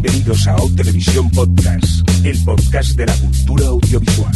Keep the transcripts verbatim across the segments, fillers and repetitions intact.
Bienvenidos a O Televisión Podcast, el podcast de la cultura audiovisual.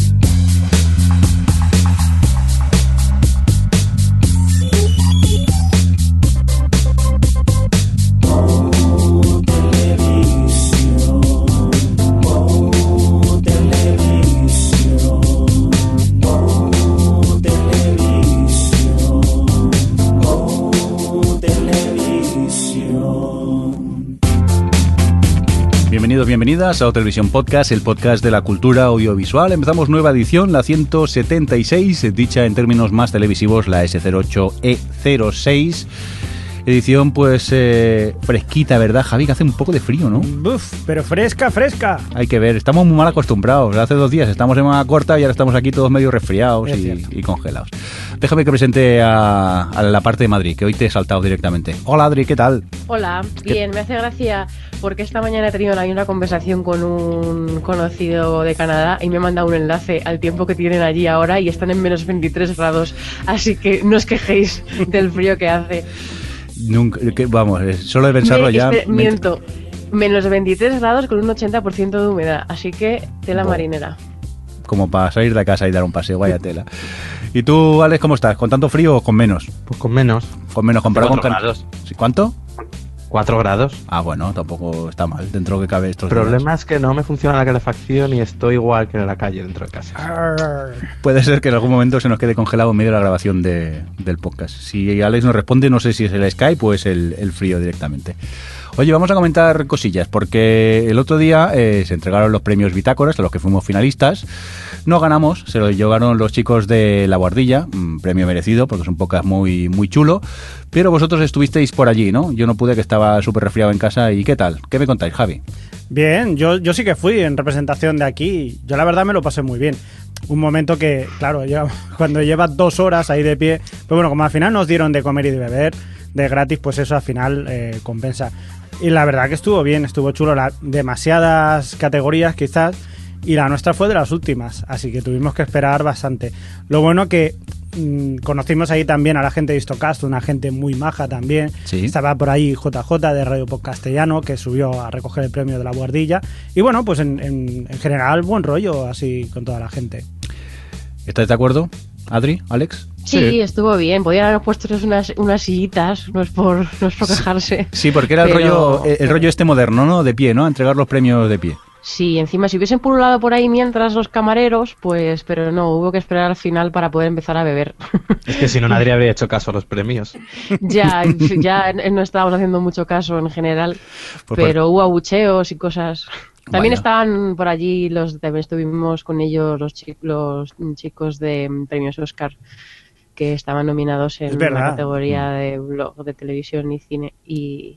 Bienvenidos, bienvenidas a O Televisión Podcast, el podcast de la cultura audiovisual. Empezamos nueva edición, la ciento setenta y seis, dicha en términos más televisivos, la ese cero ocho e cero seis. Edición pues eh, fresquita, ¿verdad, Javi? Que hace un poco de frío, ¿no? Uf, pero fresca, fresca. Hay que ver, estamos muy mal acostumbrados. Hace dos días estamos en manga corta y ahora estamos aquí todos medio resfriados y, y congelados. Déjame que presente a, a la parte de Madrid, que hoy te he saltado directamente. Hola, Adri, ¿qué tal? Hola, bien, me hace gracia porque esta mañana he tenido una conversación con un conocido de Canadá y me ha mandado un enlace al tiempo que tienen allí ahora y están en menos veintitrés grados, así que no os quejéis del frío que hace. Nunca, que, vamos, solo de pensarlo me, ya... Espera, me... Miento, menos veintitrés grados con un ochenta por ciento de humedad, así que tela oh. marinera. Como para salir de casa y dar un paseo, vaya tela. ¿Y tú, Alex, cómo estás? ¿Con tanto frío o con menos? Pues con menos. Con menos, comparado con... cuatro grados. ¿Cuánto? cuatro grados. Ah, bueno, tampoco está mal, dentro que cabe estos El problema es que no me funciona la calefacción y estoy igual que en la calle dentro de casa. Arr. Puede ser que en algún momento se nos quede congelado en medio de la grabación de, del podcast. Si Alex nos responde, no sé si es el Skype o es el, el frío directamente. Oye, vamos a comentar cosillas, porque el otro día eh, se entregaron los premios Bitácoras, a los que fuimos finalistas. No ganamos, se lo llevaron los chicos de La Guardilla, un premio merecido, porque es un podcast muy, muy chulo. Pero vosotros estuvisteis por allí, ¿no? Yo no pude, que estaba súper resfriado en casa. ¿Y qué tal? ¿Qué me contáis, Javi? Bien, yo, yo sí que fui en representación de aquí. Yo la verdad me lo pasé muy bien. Un momento que, claro, ya, cuando llevas dos horas ahí de pie, pero bueno, como al final nos dieron de comer y de beber de gratis, pues eso al final eh, compensa. Y la verdad que estuvo bien, estuvo chulo. La, demasiadas categorías quizás, y la nuestra fue de las últimas, así que tuvimos que esperar bastante. Lo bueno que mmm, conocimos ahí también a la gente de Histocast, una gente muy maja también. ¿Sí? Estaba por ahí J J de Radio Pop Castellano, que subió a recoger el premio de La Guardilla. Y bueno, pues en, en, en general buen rollo así con toda la gente. ¿Estás de acuerdo, Adri, Alex? Sí, sí, estuvo bien. Podían haber puesto unas, unas sillitas, no es por, no es por quejarse. Sí, porque era el, pero... rollo, el rollo este moderno, ¿no? De pie, ¿no? Entregar los premios de pie. Sí, encima si hubiesen pululado por ahí mientras los camareros, pues, pero no, hubo que esperar al final para poder empezar a beber. Es que si no, nadie habría hecho caso a los premios. Ya, ya no estábamos haciendo mucho caso en general, pues pero por... hubo abucheos y cosas. También Vaya. Estaban por allí, los también estuvimos con ellos los, chi- los chicos de Premios Oscar, que estaban nominados en la categoría de blog de televisión y cine y...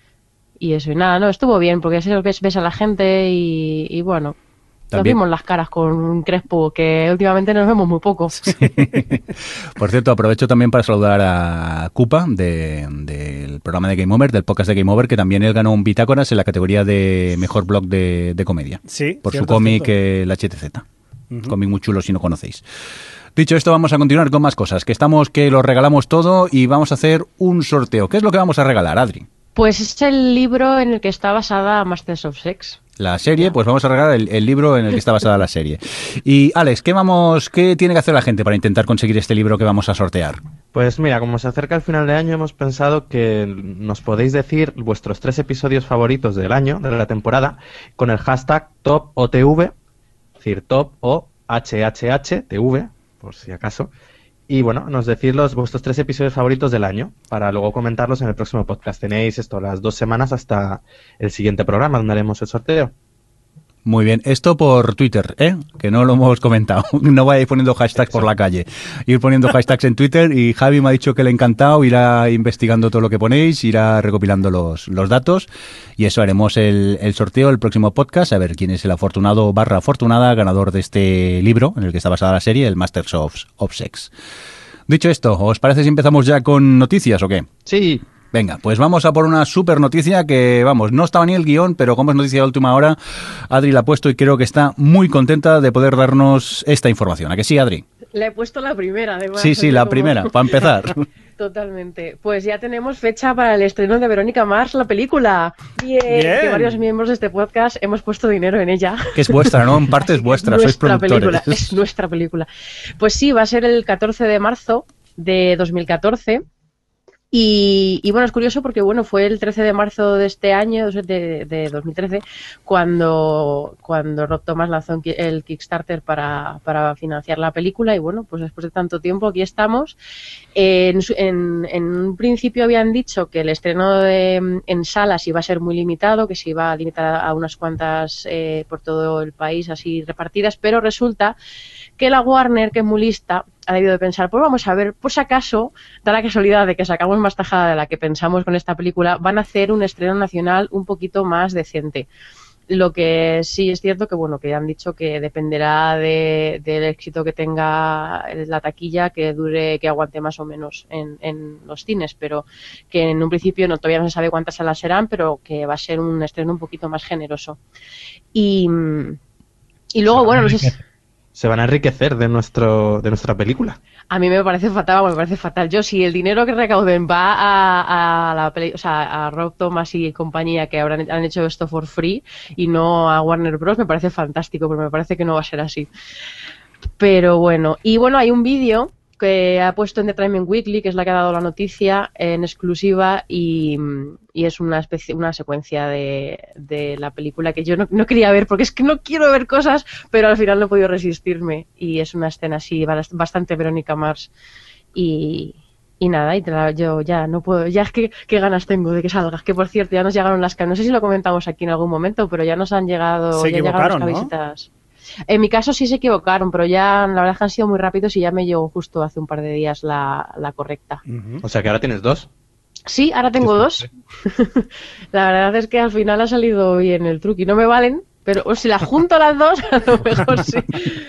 Y eso, y nada, no, estuvo bien, porque así ves, ves a la gente y, y bueno, nos vimos las caras con un Crespo, que últimamente nos vemos muy poco. Sí. Por cierto, aprovecho también para saludar a Cupa, de, del programa de Game Over, del podcast de Game Over, que también él ganó un Bitácoras en la categoría de mejor blog de, de comedia. Sí. Por cierto, su cómic, eh, el H T Z. Uh-huh. Cómic muy chulo si no conocéis. Dicho esto, vamos a continuar con más cosas, que estamos que lo regalamos todo y vamos a hacer un sorteo. ¿Qué es lo que vamos a regalar, Adri? Pues es el libro en el que está basada Masters of Sex. La serie, pues vamos a regalar el, el libro en el que está basada la serie. Y Alex, ¿qué vamos, qué tiene que hacer la gente para intentar conseguir este libro que vamos a sortear? Pues mira, como se acerca el final de año, hemos pensado que nos podéis decir vuestros tres episodios favoritos del año, de la temporada, con el hashtag top O T V, es decir, top o H H H T V, por si acaso. Y bueno, nos decís los, vuestros tres episodios favoritos del año para luego comentarlos en el próximo podcast. Tenéis esto, las dos semanas hasta el siguiente programa donde haremos el sorteo. Muy bien, esto por Twitter, ¿eh? Que no lo hemos comentado. No vayáis poniendo hashtags por la calle. Ir poniendo hashtags en Twitter y Javi me ha dicho que le ha encantado, irá investigando todo lo que ponéis, irá recopilando los, los datos y eso, haremos el, el sorteo, el próximo podcast, a ver quién es el afortunado barra afortunada ganador de este libro en el que está basada la serie, el Masters of, of Sex. Dicho esto, ¿os parece si empezamos ya con noticias o qué? Sí. Venga, pues vamos a por una super noticia que, vamos, no estaba ni el guión, pero como es noticia de última hora, Adri la ha puesto y creo que está muy contenta de poder darnos esta información. ¿A que sí, Adri? Le he puesto la primera, además. Sí, sí, la como... primera, para empezar. Totalmente. Pues ya tenemos fecha para el estreno de Verónica Mars, la película. Bien. Bien. Que varios miembros de este podcast hemos puesto dinero en ella. Que es vuestra, ¿no? En parte es vuestra, sois productores. Película, es nuestra película. Pues sí, va a ser el catorce de marzo de dos mil catorce. Y, y bueno, es curioso porque bueno, fue el trece de marzo de este año, de, de dos mil trece, cuando, cuando Rob Thomas lanzó el Kickstarter para, para financiar la película. Y bueno, pues después de tanto tiempo aquí estamos. En, en, en un principio habían dicho que el estreno de, en salas iba a ser muy limitado, que se iba a limitar a unas cuantas eh, por todo el país así repartidas, pero resulta que la Warner, que es muy lista, ha debido de pensar, pues vamos a ver, por si acaso, da la casualidad de que sacamos más tajada de la que pensamos con esta película, van a hacer un estreno nacional un poquito más decente. Lo que sí es cierto que, bueno, que han dicho que dependerá de, del éxito que tenga la taquilla, que dure, que aguante más o menos en, en los cines, pero que en un principio no, todavía no se sabe cuántas salas serán, pero que va a ser un estreno un poquito más generoso. Y, y luego, bueno, no sé si... Se van a enriquecer de nuestro de nuestra película. A mí me parece fatal, me parece fatal. Yo, si el dinero que recauden va a, a la peli, o sea, a Rob Thomas y compañía, que habrán han hecho esto for free, y no a Warner Bros., me parece fantástico, pero me parece que no va a ser así. Pero bueno, y bueno, hay un vídeo que ha puesto en The Time Weekly, que es la que ha dado la noticia en exclusiva, y, y es una especie, una secuencia de, de la película que yo no, no quería ver, porque es que no quiero ver cosas, pero al final no he podido resistirme, y es una escena así bastante Verónica Mars, y, y nada, y la, yo ya no puedo, ya es que qué ganas tengo de que salga, que por cierto ya nos llegaron las, no sé si lo comentamos aquí en algún momento, pero ya nos han llegado, se ya llegaron las camisetas. ¿No? En mi caso sí se equivocaron, pero ya la verdad es que han sido muy rápidos y ya me llegó justo hace un par de días la, la correcta. Uh-huh. O sea que ahora tienes dos. Sí, ahora tengo dos. La verdad es que al final ha salido bien el truco y no me valen, pero o si las junto las dos, a lo mejor sí.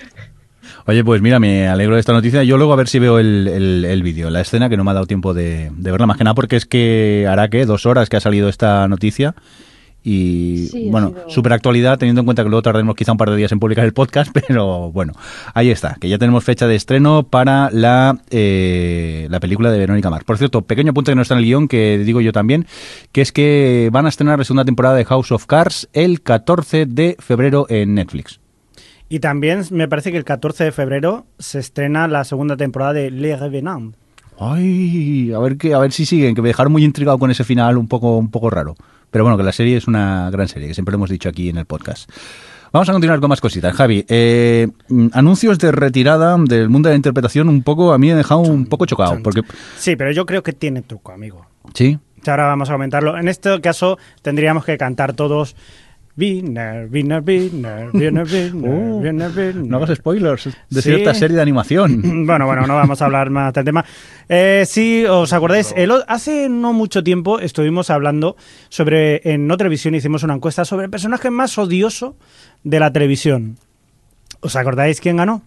Oye, pues mira, me alegro de esta noticia. Yo luego a ver si veo el, el, el vídeo, la escena, que no me ha dado tiempo de, de verla, más que nada porque es que hará, ¿qué? Dos horas que ha salido esta noticia. Y sí, bueno, sido... super actualidad, teniendo en cuenta que luego tardaremos quizá un par de días en publicar el podcast, pero bueno, ahí está, que ya tenemos fecha de estreno para la, eh, la película de Verónica Mars. Por cierto, pequeño apunte que no está en el guión, que digo yo también, que es que van a estrenar la segunda temporada de House of Cards el catorce de febrero en Netflix. Y también me parece que el catorce de febrero se estrena la segunda temporada de Le Revenant. Ay, a ver que, a ver si siguen, que me dejaron muy intrigado con ese final un poco, un poco raro. Pero bueno, que la serie es una gran serie, que siempre lo hemos dicho aquí en el podcast. Vamos a continuar con más cositas. Javi, eh, anuncios de retirada del mundo de la interpretación un poco, a mí me han dejado un poco chocado. Porque... Sí, pero yo creo que tiene truco, amigo. ¿Sí? Ahora vamos a comentarlo. En este caso tendríamos que cantar todos... Winner, winner, winner, winner, winner, winner, winner. No hagas spoilers de ¿Sí? cierta serie de animación. Bueno, bueno, no vamos a hablar más del tema. Eh, sí, os acordáis, el, hace no mucho tiempo estuvimos hablando sobre, en No Televisión hicimos una encuesta sobre el personaje más odioso de la televisión. ¿Os acordáis quién ganó?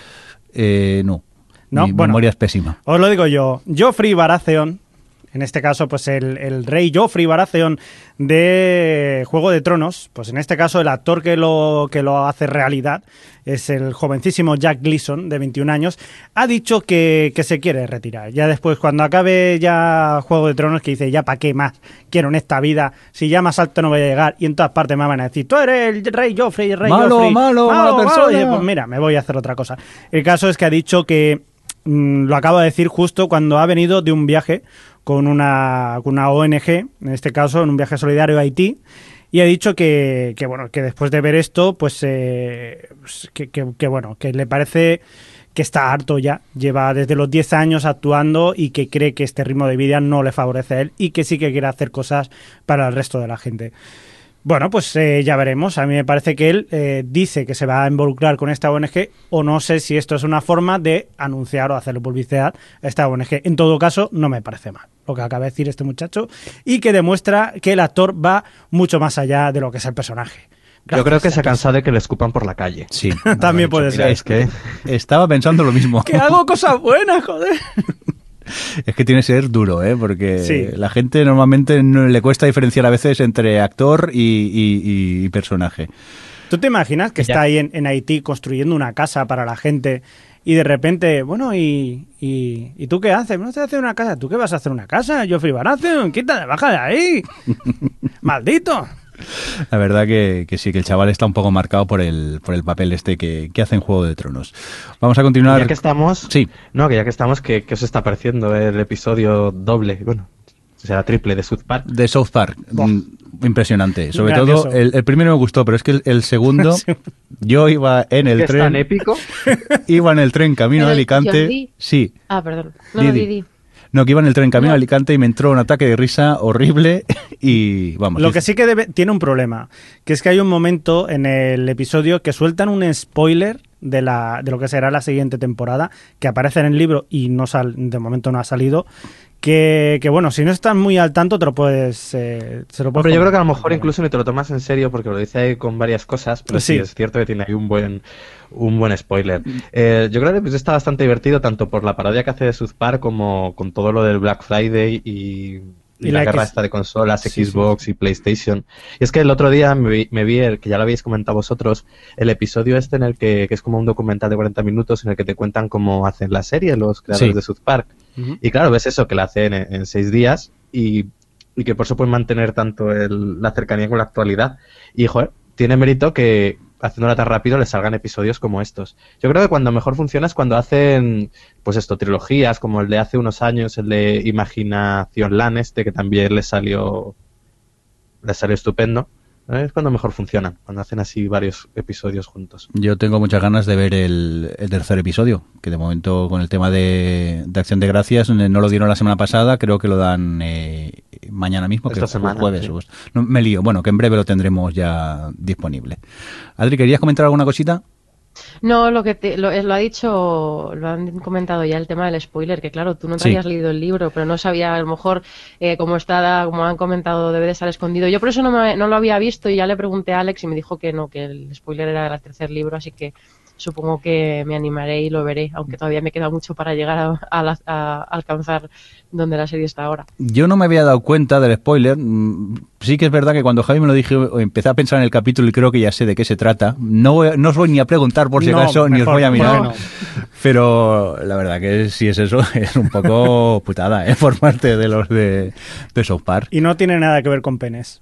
Eh, no. ¿No? Mi bueno, memoria es pésima. Os lo digo yo. Joffrey Baratheon. En este caso, pues el, el rey Joffrey Baratheon de Juego de Tronos, pues en este caso el actor que lo, que lo hace realidad es el jovencísimo Jack Gleeson, de veintiún años, ha dicho que, que se quiere retirar. Ya después, cuando acabe ya Juego de Tronos, que dice, ya para qué más quiero en esta vida, si ya más alto no voy a llegar, y en todas partes me van a decir, tú eres el rey Joffrey, el rey malo, Joffrey. Malo, malo, mala persona. Malo. Y pues mira, me voy a hacer otra cosa. El caso es que ha dicho que, mmm, lo acaba de decir justo cuando ha venido de un viaje con una, con una O N G, en este caso en un viaje solidario a Haití, y ha dicho que, que bueno, que después de ver esto, pues eh, que, que, que bueno, que le parece que está harto ya, lleva desde los diez años actuando y que cree que este ritmo de vida no le favorece a él y que sí que quiere hacer cosas para el resto de la gente. Bueno, pues eh, ya veremos. A mí me parece que él eh, dice que se va a involucrar con esta O N G, o no sé si esto es una forma de anunciar o hacerle publicidad a esta O N G. En todo caso, no me parece mal lo que acaba de decir este muchacho, y que demuestra que el actor va mucho más allá de lo que es el personaje. Gracias. Yo creo que se ha cansado de que le escupan por la calle. Sí. También puede ser. Es que estaba pensando lo mismo. Que hago cosas buenas, joder. Es que tiene que ser duro, ¿eh? Porque sí. La gente normalmente no le cuesta diferenciar a veces entre actor y, y, y personaje. ¿Tú te imaginas que ya. está ahí en, en Haití construyendo una casa para la gente y de repente, bueno, ¿y, y, ¿y tú qué haces? No estoy haciendo una casa. ¿Tú qué vas a hacer una casa? Geoffrey Baratheon, quítate, baja de ahí. ¡Maldito! La verdad que, que sí, que el chaval está un poco marcado por el, por el papel este que, que hace en Juego de Tronos. Vamos a continuar. Ya que estamos, sí. No, que ya que estamos, ¿qué, qué os está pareciendo el episodio doble? Bueno, o sea, triple de South Park. De South Park. Buah. Impresionante. Sobre Grandioso. todo, el, el primero me gustó, pero es que el, el segundo, Sí. yo iba en el ¿Es tren. tan épico? Iba en el tren camino a ¿Era el Alicante. Jordi? Sí. Ah, perdón. No, Di, no, di. di, di. No, que iba en el tren camino No. a Alicante y me entró un ataque de risa horrible y vamos. Lo es- que sí que debe- tiene un problema, que es que hay un momento en el episodio que sueltan un spoiler de, la, de lo que será la siguiente temporada, que aparece en el libro y no sal, de momento no ha salido, que, que bueno, si no estás muy al tanto te lo puedes... Eh, se lo puedes Pero yo creo que a lo comentar. mejor incluso ni te lo tomas en serio porque lo dice ahí con varias cosas, pero sí, Sí. es cierto que tiene ahí un buen un buen spoiler. Eh, yo creo que el episodio está bastante divertido tanto por la parodia que hace de South Park como con todo lo del Black Friday y, y Y la, la guerra X- esta de consolas, Sí, Xbox y PlayStation. Y es que el otro día me vi, me vi el, que ya lo habéis comentado vosotros, el episodio este en el que, que es como un documental de cuarenta minutos en el que te cuentan cómo hacen la serie los creadores Sí. de South Park. Ujú. Y claro, ves eso, que la hacen en, en seis días y, y que por eso pueden mantener tanto el- la cercanía con la actualidad. Y, joder, tiene mérito que haciéndola tan rápido les salgan episodios como estos. Yo creo que cuando mejor funciona es cuando hacen, pues esto, trilogías, como el de hace unos años, el de Imaginación Lan este, que también les salió, les salió estupendo. ¿Eh? Es cuando mejor funcionan, cuando hacen así varios episodios juntos. Yo tengo muchas ganas de ver el, el tercer episodio, que de momento con el tema de, de Acción de Gracias no lo dieron la semana pasada, creo que lo dan eh, mañana mismo, que Esta es semana, jueves. sí. o- No, me lío, bueno, que en breve lo tendremos ya disponible. Adri, ¿querías comentar alguna cosita? No, lo que te, lo, lo ha dicho, lo han comentado ya el tema del spoiler, que claro, tú no te Sí. habías leído el libro, pero no sabía, a lo mejor, eh, como está, como han comentado, debe de estar escondido. Yo por eso no, me, no lo había visto y ya le pregunté a Alex y me dijo que no, que el spoiler era del tercer libro, así que supongo que me animaré y lo veré, aunque todavía me queda mucho para llegar a, a la- a alcanzar donde la serie está ahora. Yo no me había dado cuenta del spoiler. Mm, Sí que es verdad que cuando Javi me lo dijo, empecé a pensar en el capítulo y creo que ya sé de qué se trata. No, voy a- no os voy ni a preguntar por si No, acaso, ni os mejor, voy a mirar. no. Pero la verdad que si es eso, es un poco putada, ¿eh? Por parte de los de, de South Park. Y no tiene nada que ver con penes.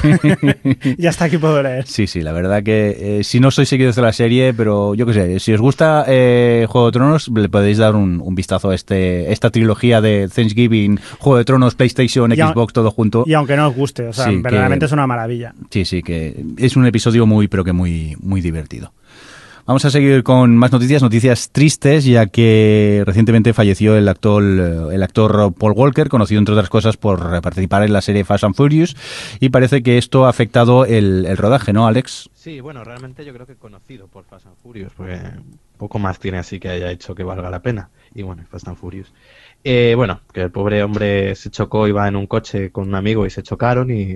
Ya hasta aquí puedo leer. Sí, sí, la verdad que eh, si no sois seguidores de la serie, pero yo qué sé, si os gusta eh, Juego de Tronos, le podéis dar un, un vistazo a este esta trilogía de Thanksgiving, Juego de Tronos, PlayStation, Y a- Xbox, todo junto. Y aunque no os guste, o sea, Sí, verdaderamente que- es una maravilla. Sí, sí, que es un episodio muy, pero que muy, muy divertido. Vamos a seguir con más noticias, noticias tristes, ya que recientemente falleció el actor, el actor Paul Walker, conocido entre otras cosas por participar en la serie Fast and Furious, y parece que esto ha afectado el, el rodaje, ¿no, Alex? Sí, bueno, realmente yo creo que conocido por Fast and Furious, porque poco más tiene así que haya hecho que valga la pena. Y bueno, Fast and Furious. Eh, bueno, que el pobre hombre se chocó, iba en un coche con un amigo y se chocaron y,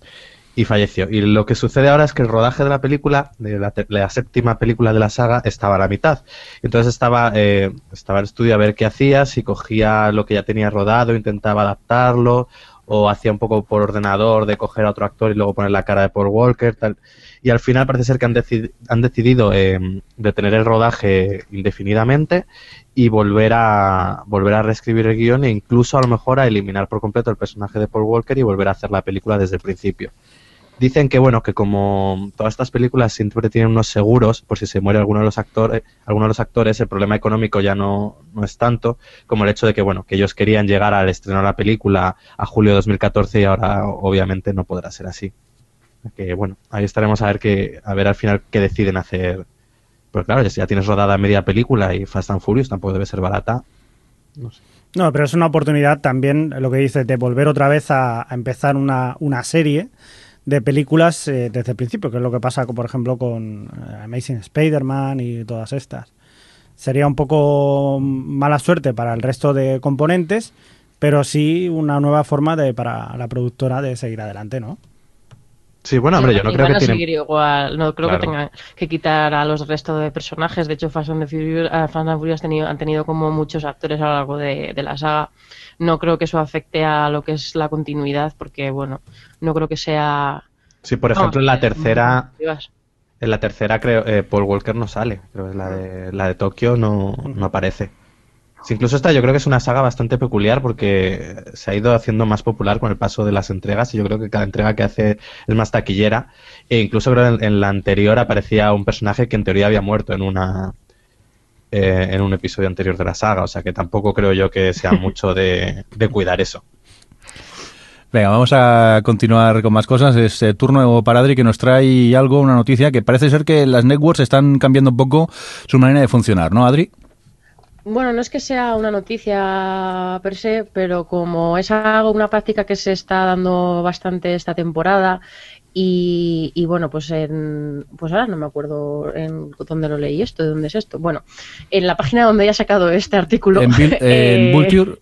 y falleció. Y lo que sucede ahora es que el rodaje de la película, de la, te- la séptima película de la saga, estaba a la mitad. Entonces estaba, eh, estaba el estudio a ver qué hacía, si cogía lo que ya tenía rodado, intentaba adaptarlo, o hacía un poco por ordenador de coger a otro actor y luego poner la cara de Paul Walker, tal. Y al final parece ser que han, decid- han decidido eh, detener el rodaje indefinidamente y volver a volver a reescribir el guión e incluso a lo mejor a eliminar por completo el personaje de Paul Walker y volver a hacer la película desde el principio. Dicen que bueno, que como todas estas películas siempre tienen unos seguros por si se muere alguno de los actores, alguno de los actores, el problema económico ya no, no es tanto como el hecho de que bueno, que ellos querían llegar al estreno de la película a julio de dos mil catorce y ahora obviamente no podrá ser así. Que bueno, ahí estaremos a ver que a ver al final qué deciden hacer. Pero claro, si ya tienes rodada media película y Fast and Furious tampoco debe ser barata. No sé. No, pero es una oportunidad también, lo que dices, de volver otra vez a, a empezar una, una serie de películas eh, desde el principio, que es lo que pasa, con, por ejemplo, con eh, Amazing Spider-Man y todas estas. Sería un poco mala suerte para el resto de componentes, pero sí una nueva forma de para la productora de seguir adelante, ¿no? Sí, bueno, hombre, yo no creo Van que a tienen... seguir igual, no creo Claro. que tengan que quitar a los restos de personajes. De hecho, Fast and the Furious, uh, Fast and Furious tenido, han tenido como muchos actores a lo largo de, de la saga. No creo que eso afecte a lo que es la continuidad, porque bueno, no creo que sea... Sí, por Vamos, ejemplo, en la eh, tercera... muy- En la tercera, creo, eh, Paul Walker no sale. Creo que la de, la de Tokio no, no aparece. Sí, incluso esta yo creo que es una saga bastante peculiar porque se ha ido haciendo más popular con el paso de las entregas y yo creo que cada entrega que hace es más taquillera. E incluso creo que en, en la anterior aparecía un personaje que en teoría había muerto en una eh, en un episodio anterior de la saga. O sea que tampoco creo yo que sea mucho de, de cuidar eso. Venga, vamos a continuar con más cosas. Es eh, turno para Adri, que nos trae algo, una noticia, que parece ser que las networks están cambiando un poco su manera de funcionar, ¿no, Adri? Bueno, no es que sea una noticia per se, pero como es algo, una práctica que se está dando bastante esta temporada y, y bueno, pues en, pues ahora no me acuerdo en dónde lo leí esto, de dónde es esto. Bueno, en la página donde haya sacado este artículo. En, Bil- eh, en Vulture.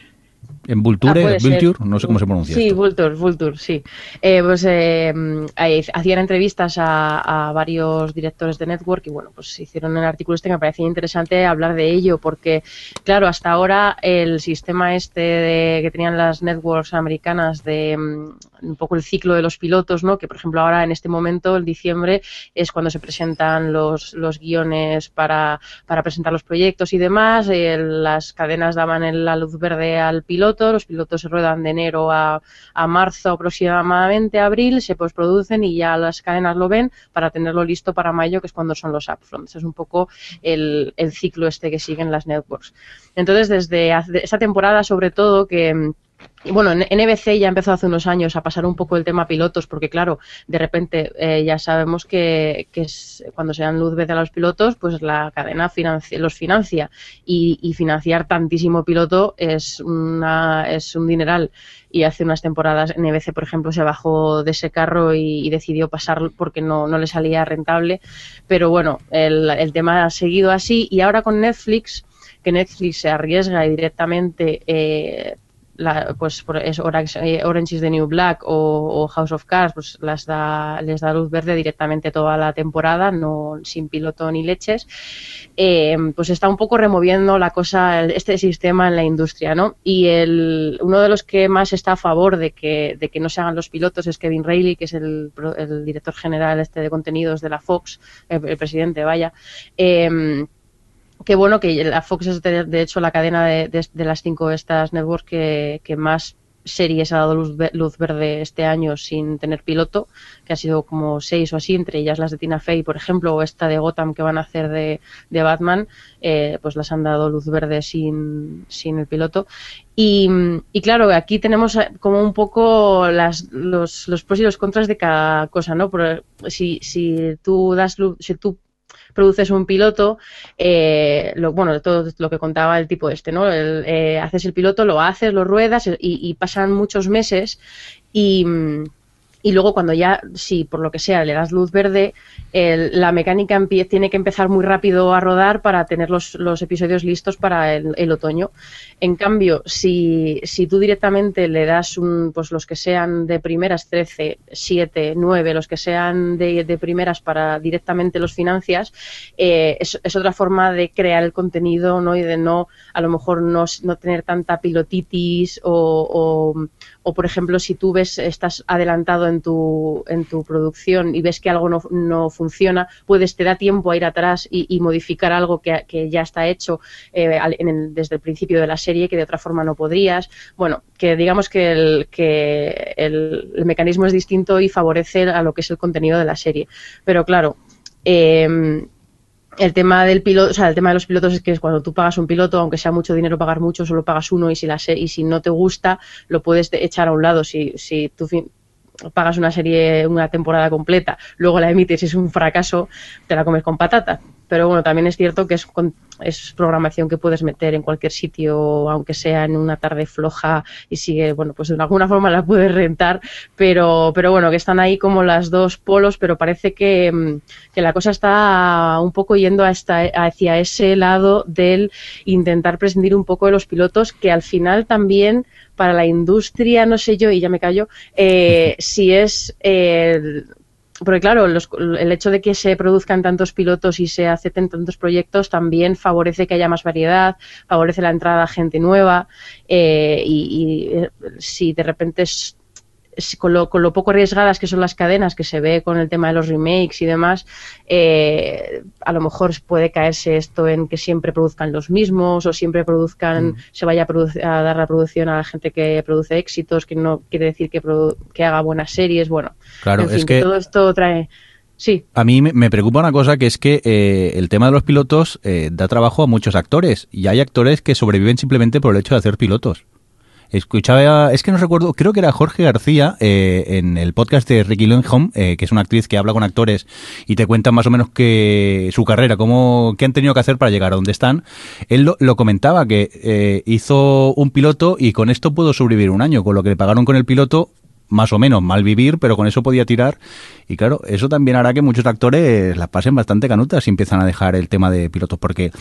En Vulture, ah, Vulture, no sé cómo se pronuncia. Sí, esto. Vulture, Vulture, sí. Eh, pues eh, hacían entrevistas a, a varios directores de network y bueno, pues hicieron el artículo este que me parecía interesante hablar de ello porque, claro, hasta ahora el sistema este de, que tenían las networks americanas de um, un poco el ciclo de los pilotos, ¿no? Que por ejemplo ahora en este momento, en diciembre, es cuando se presentan los, los guiones para, para presentar los proyectos y demás. Eh, las cadenas daban el, la luz verde al piloto. Los pilotos se ruedan de enero a, a marzo aproximadamente, abril, se postproducen y ya las cadenas lo ven para tenerlo listo para mayo, que es cuando son los upfronts. Es un poco el, el ciclo este que siguen las networks. Entonces, desde esta temporada, sobre todo, que... Y bueno, en N B C ya empezó hace unos años a pasar un poco el tema pilotos, porque claro, de repente eh, ya sabemos que, que es, cuando se dan luz verde a los pilotos, pues la cadena financia, los financia y, y financiar tantísimo piloto es, una, es un dineral. Y hace unas temporadas N B C, por ejemplo, se bajó de ese carro y, y decidió pasar porque no, no le salía rentable. Pero bueno, el, el tema ha seguido así y ahora con Netflix, que Netflix se arriesga y directamente... Eh, La, pues es Orange, Orange is the New Black o, o House of Cards, pues las da, les da luz verde directamente toda la temporada, no sin piloto ni leches. Eh, pues está un poco removiendo la cosa, este sistema en la industria, ¿no? Y el, uno de los que más está a favor de que, de que no se hagan los pilotos es Kevin Reilly, que es el, el director general este de contenidos de la Fox, el, el presidente, vaya. Eh, Qué bueno que la Fox es de, de hecho la cadena de, de, de las cinco estas networks que, que más series ha dado luz, luz verde este año sin tener piloto, que ha sido como seis o así, entre ellas las de Tina Fey, por ejemplo, o esta de Gotham que van a hacer de, de Batman, eh, pues las han dado luz verde sin, sin el piloto. Y, y claro, aquí tenemos como un poco las, los, los pros y los contras de cada cosa, ¿no? Pero si, si tú das luz, si tú produces un piloto, eh, lo, bueno, todo lo que contaba el tipo este, ¿no? El, eh, haces el piloto, lo haces, lo ruedas y, y pasan muchos meses y, y luego cuando ya, si por lo que sea le das luz verde, el, la mecánica empie- tiene que empezar muy rápido a rodar para tener los, los episodios listos para el, el otoño. En cambio, si, si tú directamente le das un, pues los que sean de primeras trece, siete, nueve, los que sean de, de primeras para directamente los financias, eh, es, es otra forma de crear el contenido, ¿no? Y de no, a lo mejor no, no tener tanta pilotitis o, o, o, por ejemplo, si tú ves, estás adelantado en tu, en tu producción y ves que algo no, no funciona, puedes, te da tiempo a ir atrás y, y modificar algo que, que ya está hecho eh, en el, desde el principio de la serie, que de otra forma no podrías. Bueno, que digamos que el, que el, el mecanismo es distinto y favorece a lo que es el contenido de la serie. Pero claro, eh, el tema del piloto, o sea, el tema de los pilotos es que es cuando tú pagas un piloto, aunque sea mucho dinero pagar mucho, solo pagas uno y si la se- y si no te gusta, lo puedes echar a un lado. Si, si tú fin- pagas una serie, una temporada completa, luego la emites y es un fracaso, te la comes con patata. Pero bueno, también es cierto que es, es programación que puedes meter en cualquier sitio, aunque sea en una tarde floja y sigue, bueno, pues de alguna forma la puedes rentar, pero, pero bueno, que están ahí como las dos polos, pero parece que, que la cosa está un poco yendo hasta, hacia ese lado del intentar prescindir un poco de los pilotos, que al final también para la industria, no sé yo, y ya me callo, eh, si es... Eh, porque claro, los, el hecho de que se produzcan tantos pilotos y se acepten tantos proyectos también favorece que haya más variedad, favorece la entrada de gente nueva eh, y, y si de repente es, con lo, con lo poco arriesgadas que son las cadenas, que se ve con el tema de los remakes y demás, eh, a lo mejor puede caerse esto en que siempre produzcan los mismos o siempre produzcan, mm. se vaya a, a dar la producción a la gente que produce éxitos, que no quiere decir que, produ que haga buenas series. Bueno, claro, en fin, es que todo esto trae... Sí. A mí me preocupa una cosa, que es que eh, el tema de los pilotos eh, da trabajo a muchos actores, y hay actores que sobreviven simplemente por el hecho de hacer pilotos. Escuchaba, es que no recuerdo, creo que era Jorge García, eh, en el podcast de Ricky Lindholm, eh, que es una actriz que habla con actores y te cuenta más o menos que su carrera, cómo, qué han tenido que hacer para llegar a donde están. Él lo, lo comentaba, que eh, hizo un piloto y con esto pudo sobrevivir un año, con lo que le pagaron con el piloto, más o menos mal vivir, pero con eso podía tirar. Y claro, eso también hará que muchos actores las pasen bastante canutas y empiezan a dejar el tema de pilotos, porque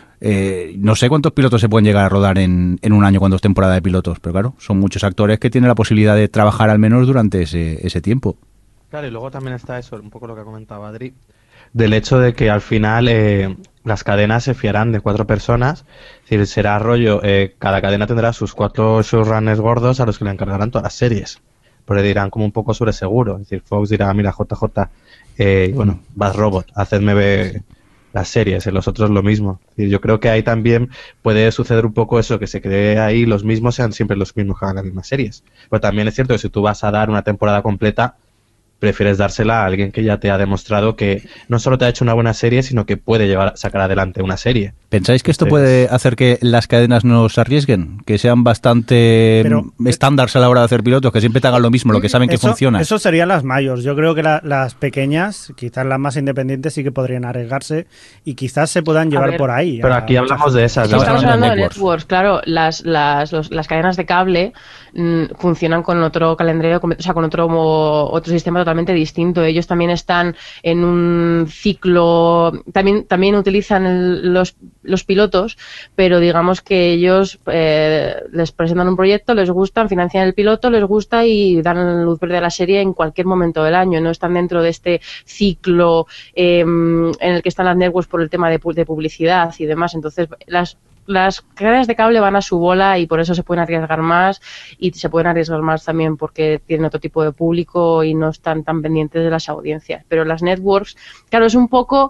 eh, no sé cuántos pilotos se pueden llegar a rodar en, en un año cuando es temporada de pilotos, pero claro, son muchos actores que tienen la posibilidad de trabajar al menos durante ese, ese tiempo. Claro, y luego también está eso, un poco lo que comentaba Adri, del hecho de que al final eh, las cadenas se fiarán de cuatro personas, es decir, será rollo, eh, cada cadena tendrá sus cuatro showrunners gordos a los que le encargarán todas las series, porque dirán como un poco sobre seguro, es decir, Fox dirá, mira, J J, eh, bueno, Bad Robot, hacedme ver las series, en los otros lo mismo. Es decir, yo creo que ahí también puede suceder un poco eso, que se cree ahí los mismos sean siempre los mismos que hagan las mismas series. Pero también es cierto que si tú vas a dar una temporada completa, prefieres dársela a alguien que ya te ha demostrado que no solo te ha hecho una buena serie, sino que puede llevar sacar adelante una serie. ¿Pensáis que esto puede hacer que las cadenas no se arriesguen? Que sean bastante Pero, estándares a la hora de hacer pilotos, que siempre te hagan lo mismo, lo que saben eso, que funciona. Eso serían las mayors. Yo creo que la, las pequeñas, quizás las más independientes, sí que podrían arriesgarse y quizás se puedan llevar ver, por ahí. Pero aquí hablamos de esas. Estamos, estamos hablando de networks. networks. Claro, las, las, los, las cadenas de cable mmm, funcionan con otro calendario, o sea, con otro, otro sistema totalmente distinto. Ellos también están en un ciclo, también, también utilizan el, los, los pilotos, pero digamos que ellos eh, les presentan un proyecto, les gustan, financian el piloto, les gusta y dan luz verde a la serie en cualquier momento del año. No están dentro de este ciclo eh, en el que están las networks por el tema de, de publicidad y demás. Entonces, las Las cadenas de cable van a su bola y por eso se pueden arriesgar más, y se pueden arriesgar más también porque tienen otro tipo de público y no están tan pendientes de las audiencias. Pero las networks, claro, es un poco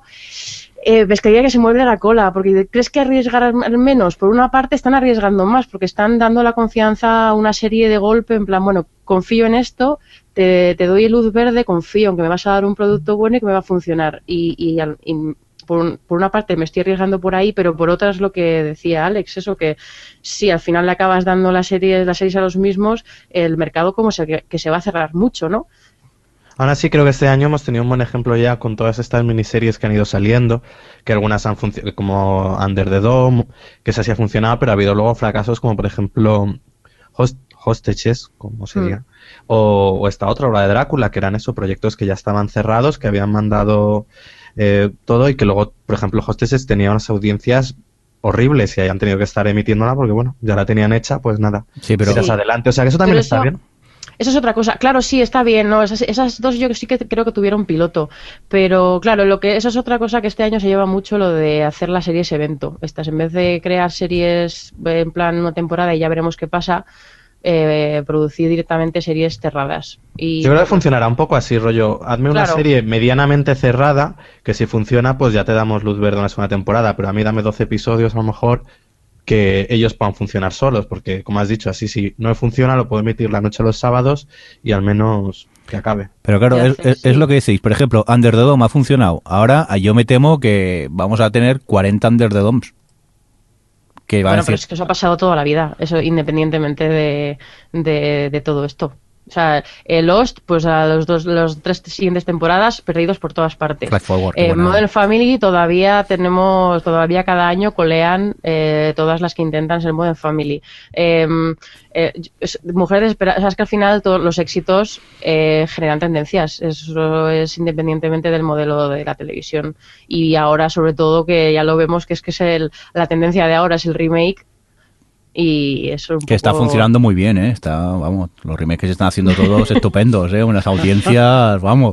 eh, pescadilla que se muerde la cola, porque crees que arriesgar menos. Por una parte están arriesgando más porque están dando la confianza a una serie de golpe, en plan, bueno, confío en esto, te, te doy luz verde, confío en que me vas a dar un producto bueno y que me va a funcionar. Y, y, y Por, por una parte me estoy arriesgando por ahí, pero por otra es lo que decía Alex, eso que si al final le acabas dando las series, las series a los mismos, el mercado como se, que se va a cerrar mucho, ¿no? Ahora sí creo que este año hemos tenido un buen ejemplo ya con todas estas miniseries que han ido saliendo, que algunas han funcionado, como Under the Dome, que esa sí ha funcionado, pero ha habido luego fracasos como por ejemplo Host, Hostages, como sería, mm. o, o esta otra obra de Drácula, que eran esos proyectos que ya estaban cerrados, que habían mandado Eh, todo, y que luego, por ejemplo, Hostages tenía unas audiencias horribles y hayan tenido que estar emitiéndola porque, bueno, ya la tenían hecha, pues nada, sí, pero tiras sí. adelante. O sea, que eso también eso, está bien. Eso es otra cosa. Claro, sí, está bien, ¿no? Esas, esas dos yo sí que creo que tuvieron piloto. Pero, claro, lo que eso es otra cosa que este año se lleva mucho, lo de hacer las series evento. Estas, en vez de crear series en plan una temporada y ya veremos qué pasa, Eh, producir directamente series cerradas. Y yo creo que funcionará un poco así, rollo, hazme una claro. serie medianamente cerrada, que si funciona, pues ya te damos luz verde una segunda temporada, pero a mí dame doce episodios a lo mejor que ellos puedan funcionar solos, porque como has dicho, así si no funciona lo puedo emitir la noche a los sábados y al menos que acabe. Pero claro, es, es, sí. es lo que decís. Por ejemplo, Under the Dome ha funcionado. Ahora yo me temo que vamos a tener cuarenta Under the Domes. Que bueno, a decir... pero es que eso ha pasado toda la vida, eso independientemente de, de, de todo esto. O sea, eh, Lost, pues a los dos, los tres siguientes temporadas perdidos por todas partes. Forward, eh, bueno. Modern Family todavía tenemos, todavía cada año colean eh, todas las que intentan ser Modern Family. Eh, eh, mujeres espera, o sea, es que al final todos los éxitos eh, generan tendencias. Eso es independientemente del modelo de la televisión. Y ahora, sobre todo, que ya lo vemos que es que es el, la tendencia de ahora es el remake. Y eso un que poco... está funcionando muy bien, ¿eh? Está, vamos, los remakes que se están haciendo todos estupendos, ¿eh? Unas audiencias, vamos.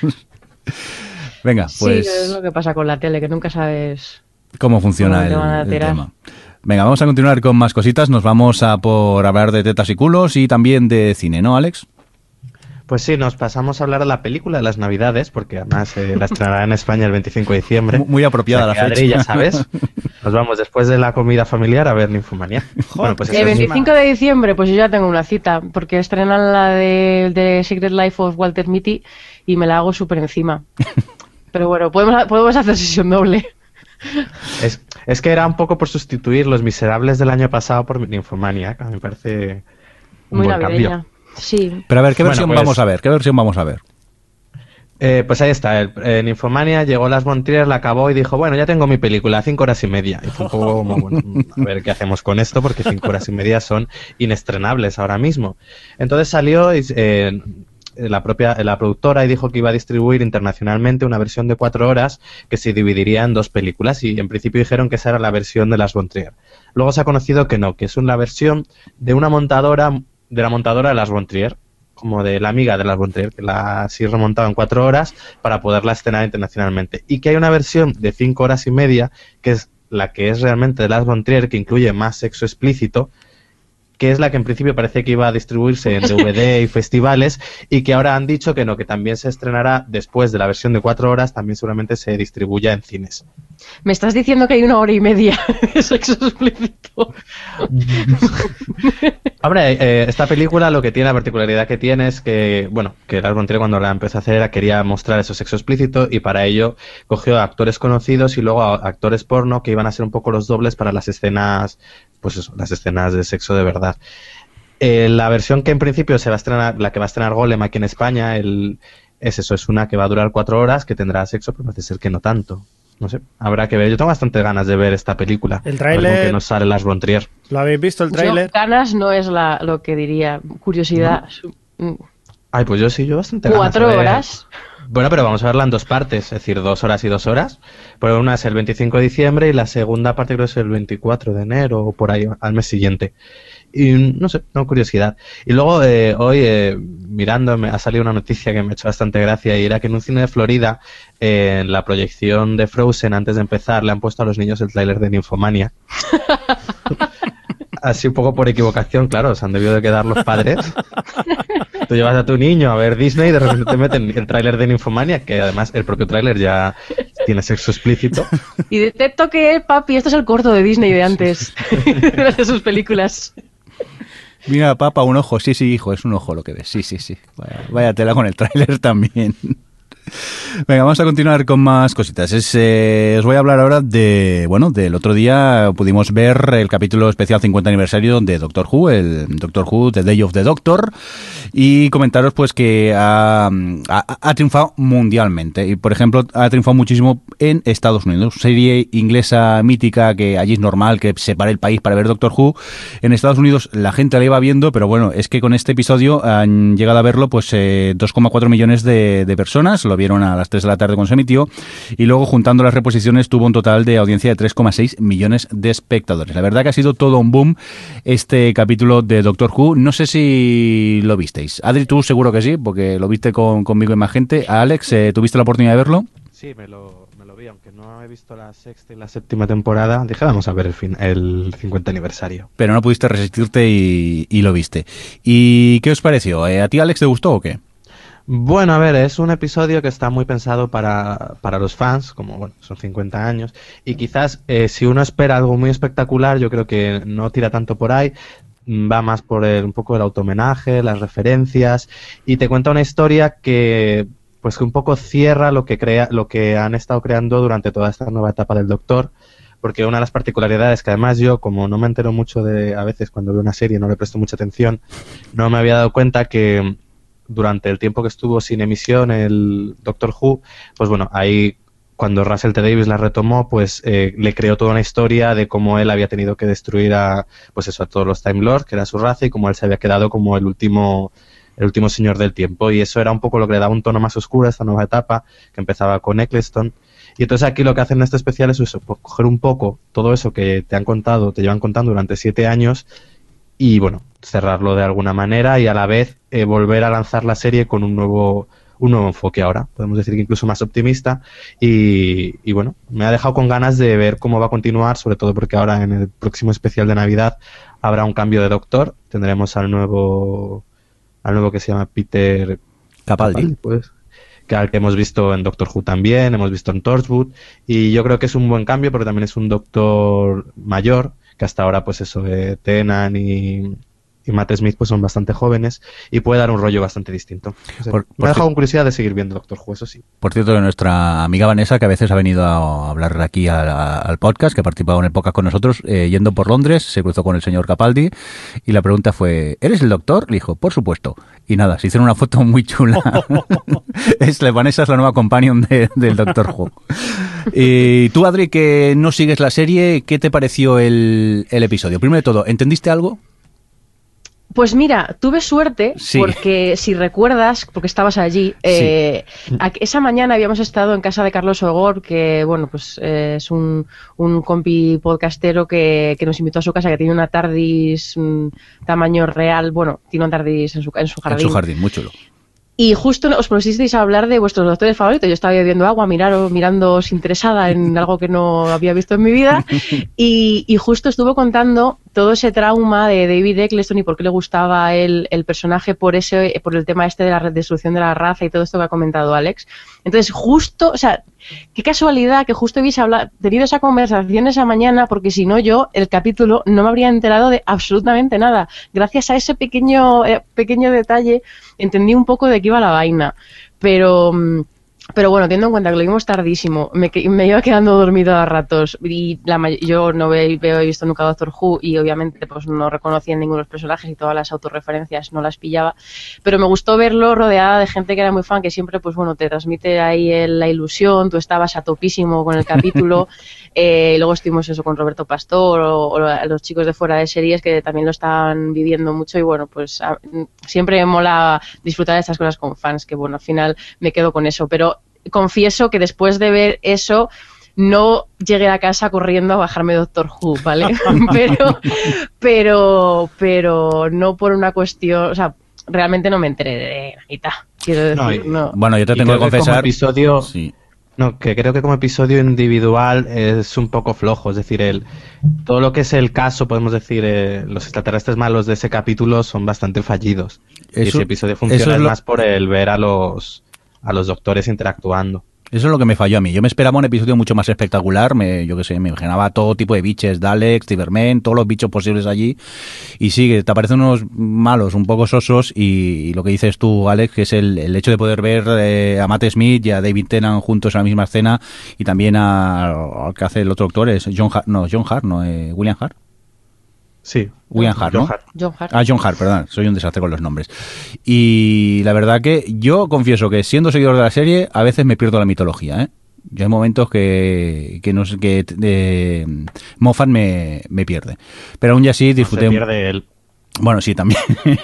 Venga, pues... Sí, es lo que pasa con la tele, que nunca sabes cómo funciona cómo el, el tema. Venga, vamos a continuar con más cositas. Nos vamos a por hablar de tetas y culos y también de cine, ¿no, Alex? Pues sí, nos pasamos a hablar de la película de las Navidades, porque además eh, la estrenará en España el veinticinco de diciembre. Muy apropiada, o sea, la fecha. Adri, ya sabes, nos vamos después de la comida familiar a ver Ninfomanía. Bueno, pues el veinticinco de diciembre, pues yo ya tengo una cita, porque estrenan la de, de Secret Life of Walter Mitty y me la hago súper encima. Pero bueno, podemos, podemos hacer sesión doble. Es, es que era un poco por sustituir Los Miserables del año pasado por Ninfomanía, que a mí me parece un Muy buen navideña. cambio. Sí. Pero a ver, ¿qué Bueno, versión pues- vamos a ver? ¿Qué versión vamos a ver? Eh, pues ahí está, el, en Infomania llegó Lars von Trier, la acabó y dijo, bueno, ya tengo mi película, cinco horas y media. Y fue un poco como, bueno, a ver qué hacemos con esto, porque cinco horas y media son inestrenables ahora mismo. Entonces salió y, eh, la propia la productora y dijo que iba a distribuir internacionalmente una versión de cuatro horas que se dividiría en dos películas, y en principio dijeron que esa era la versión de Lars von Trier. Luego se ha conocido que no, que es una versión de una montadora, de la montadora de Lars von Trier, como de la amiga de Lars von Trier, que la ha así remontado en cuatro horas para poderla estrenar internacionalmente. Y que hay una versión de cinco horas y media, que es la que es realmente de Lars von Trier, que incluye más sexo explícito, que es la que en principio parece que iba a distribuirse en D V D y festivales, y que ahora han dicho que no, que también se estrenará después de la versión de cuatro horas, también seguramente se distribuya en cines. Me estás diciendo que hay una hora y media de sexo explícito. Hombre, eh, esta película lo que tiene, la particularidad que tiene es que, bueno, que Lars von Trier cuando la empezó a hacer era, quería mostrar eso sexo explícito, y para ello cogió a actores conocidos y luego a actores porno que iban a ser un poco los dobles para las escenas, pues eso, las escenas de sexo de verdad. Eh, la versión que en principio se va a estrenar, la que va a estrenar Golem aquí en España, el, es eso, es una que va a durar cuatro horas, que tendrá sexo, pero parece ser que no tanto. No sé, habrá que ver. Yo tengo bastante ganas de ver esta película. El A ver tráiler- con qué nos sale Lars von Trier. ¿Lo habéis visto el tráiler? Yo, ganas no es la, lo que diría. Curiosidad. Su- mm. Ay, pues yo sí, yo bastante ganas. Cuatro a ver. horas. Bueno, pero vamos a verla en dos partes, es decir, dos horas y dos horas. Pero una es el veinticinco de diciembre y la segunda parte creo que es el veinticuatro de enero o por ahí, al mes siguiente. Y no sé, tengo curiosidad. Y luego eh, hoy, eh, mirando, me ha salido una noticia que me ha hecho bastante gracia, y era que en un cine de Florida, eh, en la proyección de Frozen, antes de empezar, le han puesto a los niños el tráiler de Ninfomania. Así un poco por equivocación, claro, se han debido de quedar los padres. Tú llevas a tu niño a ver Disney y de repente te meten el tráiler de Ninfomania, que además el propio tráiler ya tiene sexo explícito. Y detecto que, papi, esto es el corto de Disney de antes. De sus películas. Mira, papá, un ojo. Sí, sí, hijo, es un ojo lo que ves. Sí, sí, sí. Vaya, vaya tela con el tráiler también. Venga, vamos a continuar con más cositas. Es, eh, os voy a hablar ahora de, bueno, del otro día pudimos ver el capítulo especial cincuenta aniversario de Doctor Who, el Doctor Who, The Day of the Doctor, y comentaros pues que ha, ha, ha triunfado mundialmente. Y por ejemplo, ha triunfado muchísimo en Estados Unidos. Serie inglesa mítica que allí es normal que se pare el país para ver Doctor Who. En Estados Unidos la gente la iba viendo, pero bueno, es que con este episodio han llegado a verlo pues eh, dos coma cuatro millones de, de personas. Lo vieron a las tres de la tarde cuando se emitió, y luego juntando las reposiciones tuvo un total de audiencia de tres coma seis millones de espectadores. La verdad que ha sido todo un boom este capítulo de Doctor Who. No sé si lo visteis. Adri, tú seguro que sí, porque lo viste con, conmigo y más gente. A Alex, eh, ¿tuviste la oportunidad de verlo? Sí, me lo, me lo vi, aunque no he visto la sexta y la séptima temporada. Dije, vamos a ver el, fin, el cincuenta aniversario. Pero no pudiste resistirte y, y lo viste. ¿Y qué os pareció? ¿Eh, ¿A ti, Alex, te gustó o qué? Bueno, a ver, es un episodio que está muy pensado para, para los fans, como bueno, son cincuenta años, y quizás eh, si uno espera algo muy espectacular, yo creo que no tira tanto por ahí, va más por el, un poco el autohomenaje, las referencias, y te cuenta una historia que pues que un poco cierra lo que crea, lo que han estado creando durante toda esta nueva etapa del Doctor, porque una de las particularidades que además yo, como no me entero mucho de, a veces cuando veo una serie no le presto mucha atención, no me había dado cuenta que durante el tiempo que estuvo sin emisión el Doctor Who, pues bueno, ahí cuando Russell T. Davies la retomó, pues eh, le creó toda una historia de cómo él había tenido que destruir a, pues eso, a todos los Time Lords, que era su raza, y cómo él se había quedado como el último, el último señor del tiempo. Y eso era un poco lo que le daba un tono más oscuro a esta nueva etapa, que empezaba con Eccleston. Y entonces aquí lo que hacen en este especial es eso, pues, coger un poco todo eso que te han contado, te llevan contando durante siete años, y bueno, cerrarlo de alguna manera y a la vez eh, volver a lanzar la serie con un nuevo un nuevo enfoque ahora, podemos decir que incluso más optimista, y, y bueno, me ha dejado con ganas de ver cómo va a continuar, sobre todo porque ahora en el próximo especial de Navidad habrá un cambio de doctor, tendremos al nuevo al nuevo que se llama Peter Capaldi. Capaldi, pues, que al que hemos visto en Doctor Who también, hemos visto en Torchwood, y yo creo que es un buen cambio porque también es un doctor mayor, que hasta ahora pues eso de Tennant y, y Matt Smith pues son bastante jóvenes y puede dar un rollo bastante distinto. O sea, Por- me por ha dejado ci- con curiosidad de seguir viendo Doctor Who, eso sí. Por cierto, de nuestra amiga Vanessa, que a veces ha venido a hablar aquí a- a- al podcast, que ha participado en el podcast con nosotros, eh, yendo por Londres, se cruzó con el señor Capaldi y la pregunta fue, ¿eres el doctor? Le dijo, por supuesto. Y nada, se hicieron una foto muy chula. es la, Vanessa es la nueva companion de- del Doctor Who. Y tú, Adri, que no sigues la serie, ¿qué te pareció el, el episodio? Primero de todo, ¿entendiste algo? Pues mira, tuve suerte Sí. porque si recuerdas, porque estabas allí, eh, a- esa mañana habíamos estado en casa de Carlos Ogor, que bueno, pues eh, es un, un compi podcastero que, que nos invitó a su casa, que tiene una TARDIS mm, tamaño real, bueno, tiene una TARDIS en su, en su jardín. En su jardín, muy chulo. Y justo os pusisteis a hablar de vuestros doctores favoritos. Yo estaba bebiendo agua, miraros, mirándoos interesada en algo que no había visto en mi vida. Y, y justo estuvo contando todo ese trauma de David Eccleston y por qué le gustaba a él el personaje por ese, por el tema este de la destrucción de la raza y todo esto que ha comentado Alex. Entonces, justo, o sea, qué casualidad que justo hubiese hablado, tenido esa conversación esa mañana, porque si no yo, el capítulo, no me habría enterado de absolutamente nada. Gracias a ese pequeño, eh, pequeño detalle, entendí un poco de qué iba la vaina. Pero... mm, Pero bueno, teniendo en cuenta que lo vimos tardísimo, me, que- me iba quedando dormido a ratos y la, may- yo no ve- veo, he visto nunca Doctor Who y obviamente pues no reconocía ninguno de los personajes y todas las autorreferencias no las pillaba, pero me gustó verlo rodeada de gente que era muy fan, que siempre pues bueno, te transmite ahí el- la ilusión, tú estabas a topísimo con el capítulo, eh, luego estuvimos eso con Roberto Pastor o, o a los chicos de fuera de series que también lo estaban viviendo mucho y bueno, pues a- siempre me mola disfrutar de estas cosas con fans, que bueno, al final me quedo con eso, pero confieso que después de ver eso no llegué a casa corriendo a bajarme Doctor Who, ¿vale? pero, pero, pero no por una cuestión, o sea, realmente no me enteré de Anita, quiero decir, No, y- no. Bueno, yo te Y tengo que creo que como confesar... episodio- Sí. No, que creo que como episodio individual es un poco flojo, es decir, el todo lo que es el caso, podemos decir, eh, los extraterrestres malos de ese capítulo son bastante fallidos. y Eso- ese episodio eso funciona es lo- más por el ver a los a los doctores interactuando. Eso es lo que me falló a mí. Yo me esperaba un episodio mucho más espectacular. Me, yo qué sé, me imaginaba todo tipo de biches, Daleks, Cybermen, todos los bichos posibles allí. Y sí, que te aparecen unos malos, un poco sosos. Y, y lo que dices tú, Alex, que es el, el hecho de poder ver eh, a Matt Smith y a David Tennant juntos en la misma escena. Y también a- al que hace el otro actor, es John Hart, no, John Hart, no, eh, William Hart. Sí. William Hart, ¿no? John Hart. John Hart. Ah, John Hart, perdón, soy un desastre con los nombres. Y la verdad que yo confieso que siendo seguidor de la serie, a veces me pierdo la mitología, ¿eh? Yo hay momentos que, que, no sé, que eh, Moffat me, me pierde. Pero aún así disfruté... Se pierde el Bueno, sí, también.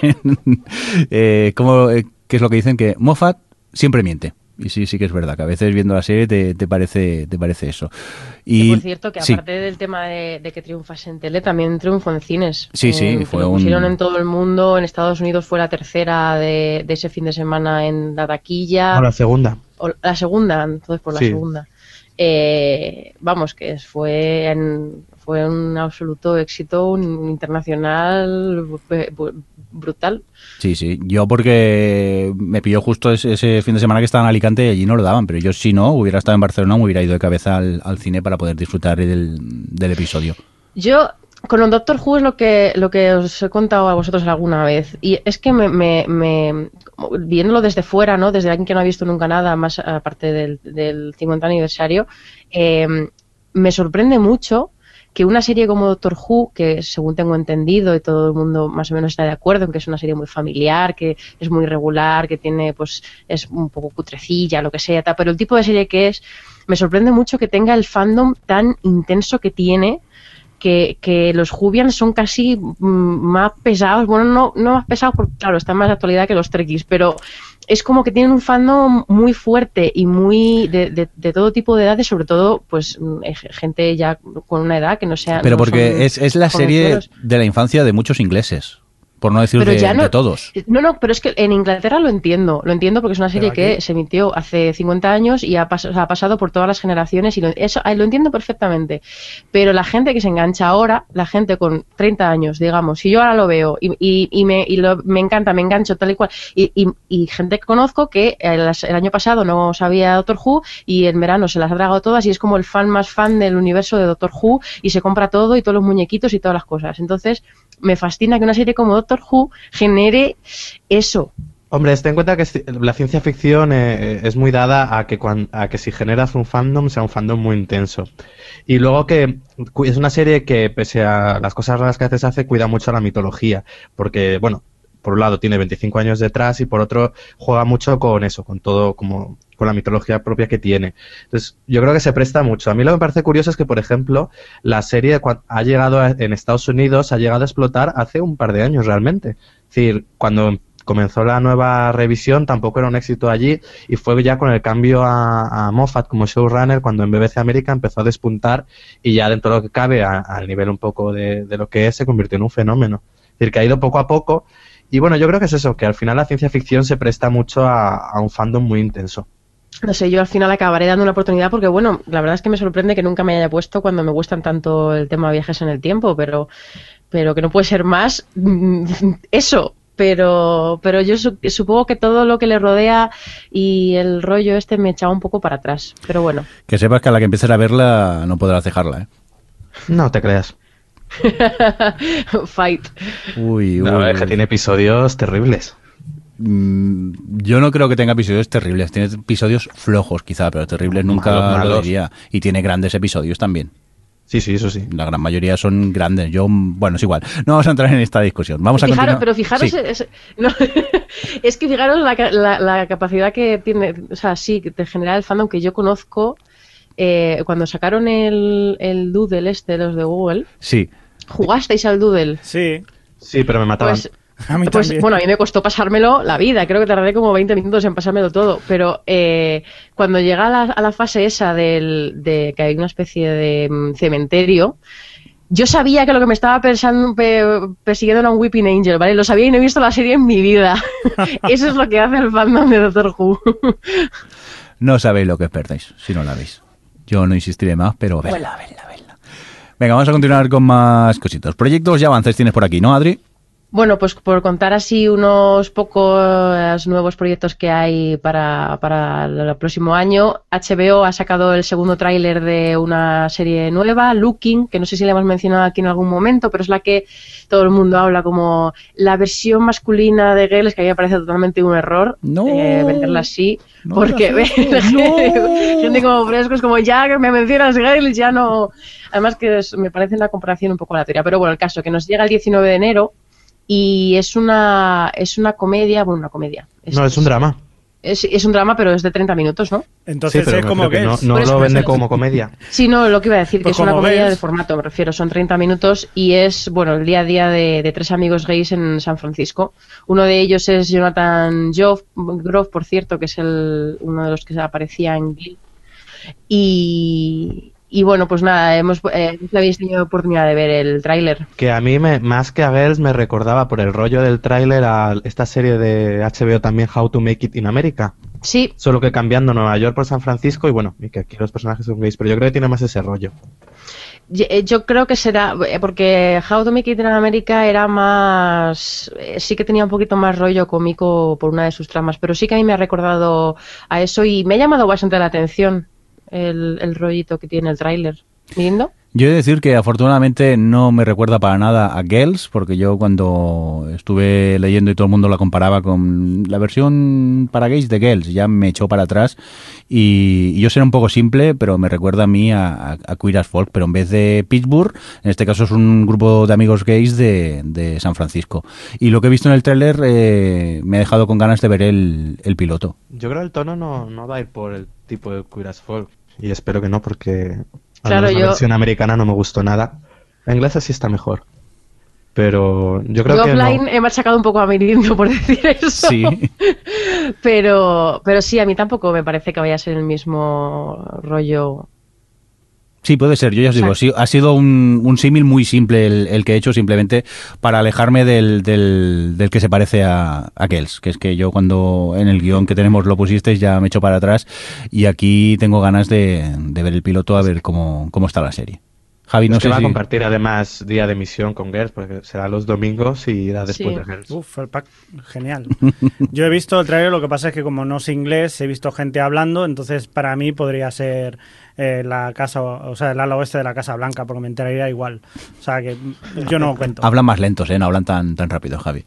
eh, ¿cómo, eh, ¿Qué es lo que dicen? Que Moffat siempre miente. Y sí, sí que es verdad, que a veces viendo la serie te, te parece te parece eso. Y Que, por cierto, que sí. aparte del tema de, de que triunfas en tele, también triunfó en cines. Sí, sí, Eh, que fue lo un- pusieron en todo el mundo. En Estados Unidos fue la tercera de, de ese fin de semana en la taquilla. no, la segunda. O la segunda, entonces por la Sí. segunda. Eh, vamos, que fue en, fue un absoluto éxito, un internacional bu- bu- brutal. Sí, sí. Yo porque me pilló justo ese, ese fin de semana que estaba en Alicante y allí no lo daban, pero yo si no, hubiera estado en Barcelona, me hubiera ido de cabeza al, al cine para poder disfrutar del, del episodio. Yo, con el Doctor Who es lo que, lo que os he contado a vosotros alguna vez. Y es que me, me, me- como viéndolo desde fuera, ¿no? Desde alguien que no ha visto nunca nada, más aparte del, del cincuenta aniversario, eh, me sorprende mucho que una serie como Doctor Who, que según tengo entendido y todo el mundo más o menos está de acuerdo en que es una serie muy familiar, que es muy regular, que tiene, pues, es un poco cutrecilla, lo que sea, tal, pero el tipo de serie que es, me sorprende mucho que tenga el fandom tan intenso que tiene, que, que los Whovians son casi mm, más pesados, bueno, no, no más pesados porque, claro, están más de actualidad que los Trekkies, pero es como que tienen un fandom muy fuerte y muy de, de, de todo tipo de edades, sobre todo, pues, mm, eh, gente ya con una edad que no sea... Pero no porque son es, es la serie jovenzuelos. de la infancia de muchos ingleses. por no decir de, no, de todos. No, no, pero es que en Inglaterra lo entiendo, lo entiendo porque es una serie que se emitió hace cincuenta años y ha, pas ha pasado por todas las generaciones y lo, eso lo entiendo perfectamente. Pero la gente que se engancha ahora, la gente con treinta años, digamos, si yo ahora lo veo y, y, y, me, y lo, me encanta, me engancho tal y cual, y, y, y gente que conozco que el, el año pasado no sabía Doctor Who y en verano se las ha tragado todas y es como el fan más fan del universo de Doctor Who y se compra todo y todos los muñequitos y todas las cosas. Entonces, me fascina que una serie como Doctor Who genere eso. Hombre, ten en cuenta que la ciencia ficción eh, es muy dada a que, cuando, a que si generas un fandom sea un fandom muy intenso. Y luego que es una serie que, pese a las cosas raras que a veces hace, cuida mucho a la mitología. Porque, bueno, por un lado tiene veinticinco años detrás y por otro juega mucho con eso, con todo, como con la mitología propia que tiene. Entonces, yo creo que se presta mucho. A mí lo que me parece curioso es que, por ejemplo, la serie ha llegado a, en Estados Unidos, ha llegado a explotar hace un par de años realmente. Es decir, cuando comenzó la nueva revisión tampoco era un éxito allí y fue ya con el cambio a, a Moffat como showrunner cuando en B B C América empezó a despuntar y ya dentro de lo que cabe, al nivel un poco de, de lo que es, se convirtió en un fenómeno. Es decir, que ha ido poco a poco y bueno, yo creo que es eso, que al final la ciencia ficción se presta mucho a, a un fandom muy intenso. No sé, yo al final acabaré dando una oportunidad porque, bueno, la verdad es que me sorprende que nunca me haya puesto cuando me gustan tanto el tema de viajes en el tiempo, pero, pero que no puede ser más eso. Pero, pero yo su supongo que todo lo que le rodea y el rollo este me echaba un poco para atrás. Pero bueno. Que sepas que a la que empieces a verla no podrás dejarla, ¿eh? No te creas. Fight. Uy, uy. No, es que tiene episodios terribles. Yo no creo que tenga episodios terribles. Tiene episodios flojos, quizá, pero terribles nunca malos, malos. lo diría. Y tiene grandes episodios también. Sí, sí, eso sí. La gran mayoría son grandes. Yo, bueno, es igual. No vamos a entrar en esta discusión. Vamos fijaros, a continuar. Pero fijaros, sí. es, no, es que fijaros la, la, la capacidad que tiene, o sea, sí, de generar el fandom que yo conozco. Eh, cuando sacaron el, el Doodle este, los de Google. Sí. ¿Jugasteis al Doodle? Sí. Sí, pero me mataban. Pues, A mí pues bueno, a mí me costó pasármelo la vida, creo que tardé como veinte minutos en pasármelo todo, pero eh, cuando llega a la, a la fase esa del, de que hay una especie de um, cementerio, yo sabía que lo que me estaba pensando, pe, persiguiendo era un Weeping Angel, ¿vale? Lo sabía y no he visto la serie en mi vida. Eso es lo que hace el fandom de Doctor Who. No sabéis lo que os perdéis si no la veis. Yo no insistiré más, pero verla, verla, verla. Venga, vamos a continuar con más cositas. Proyectos y avances tienes por aquí, ¿no, Adri? Bueno, pues por contar así unos pocos nuevos proyectos que hay para, para el próximo año, H B O ha sacado el segundo tráiler de una serie nueva, Looking, que no sé si la hemos mencionado aquí en algún momento, pero es la que todo el mundo habla como la versión masculina de Girls, que a mí me parece totalmente un error no, eh, venderla así, no porque ve, no. gente como frescos, como ya que me mencionas Girls, ya no... Además que es, me parece una comparación un poco aleatoria, pero bueno, el caso que nos llega el diecinueve de enero, y es una es una comedia, bueno, una comedia. Es, no, es un drama. Es, es un drama, pero es de treinta minutos, ¿no? Entonces sí, es como que no, no lo vende como comedia. Sí, no, lo que iba a decir, pues que es una comedia ves. de formato, me refiero, son treinta minutos y es, bueno, el día a día de, de tres amigos gays en San Francisco. Uno de ellos es Jonathan Groff, por cierto, que es el uno de los que aparecía en Glee. Y... Y bueno, pues nada, hemos eh, habéis tenido oportunidad de ver el tráiler. Que a mí, me, más que a Girls, me recordaba por el rollo del tráiler a esta serie de H B O también, How to Make It in America. Sí. Solo que cambiando Nueva York por San Francisco y bueno, y que aquí los personajes son gays, pero yo creo que tiene más ese rollo. Yo, yo creo que será, porque How to Make It in America era más, sí que tenía un poquito más rollo cómico por una de sus tramas, pero sí que a mí me ha recordado a eso y me ha llamado bastante la atención. El, el rollito que tiene el tráiler. ¿Lindo? Yo he de decir que afortunadamente no me recuerda para nada a Girls, porque yo cuando estuve leyendo y todo el mundo la comparaba con la versión para gays de Girls, ya me echó para atrás y, y yo seré un poco simple, pero me recuerda a mí a, a, a Queer as Folk, pero en vez de Pittsburgh, en este caso es un grupo de amigos gays de, de San Francisco. Y lo que he visto en el tráiler eh, me ha dejado con ganas de ver el, el piloto. Yo creo que el tono no, no va a ir por el tipo de Queer as Folk. Y espero que no, porque claro, la yo... versión americana no me gustó nada. La inglesa sí está mejor. Pero yo creo yo que offline no... he machacado un poco a mi niño por decir eso. Sí. pero, pero sí, a mí tampoco me parece que vaya a ser el mismo rollo Sí, puede ser. Yo ya os digo, sí, ha sido un, un símil muy simple el, el que he hecho, simplemente para alejarme del, del, del que se parece a, a Kells, que es que yo cuando en el guión que tenemos lo pusisteis ya me echo para atrás y aquí tengo ganas de, de ver el piloto a ver cómo, cómo está la serie. Javi, no es que sé va si... a compartir además día de emisión con Girls, porque será los domingos y irá después Sí. de Girls. Uf, el pack, genial. Yo he visto el trailer, lo que pasa es que como no sé inglés, he visto gente hablando, entonces para mí podría ser eh, la casa, o sea, el ala oeste de la Casa Blanca, porque me enteraría igual. O sea, que yo no cuento. Hablan más lentos, ¿eh? No hablan tan, tan rápido, Javi.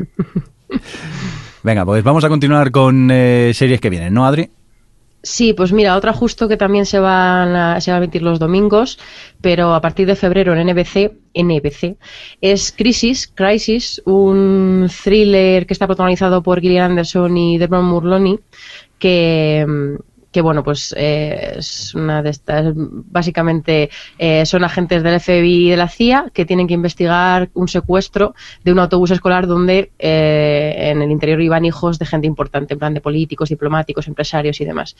Venga, pues vamos a continuar con eh, series que vienen, ¿no, Adri? Sí, pues mira, otra justo que también se van a, se va a emitir los domingos, pero a partir de febrero en N B C, N B C, es Crisis, Crisis, un thriller que está protagonizado por Gillian Anderson y Dermot Mulroney, que... que bueno, pues eh, es una de estas, básicamente eh, son agentes del F B I y de la C I A que tienen que investigar un secuestro de un autobús escolar donde eh, en el interior iban hijos de gente importante, en plan de políticos, diplomáticos, empresarios y demás.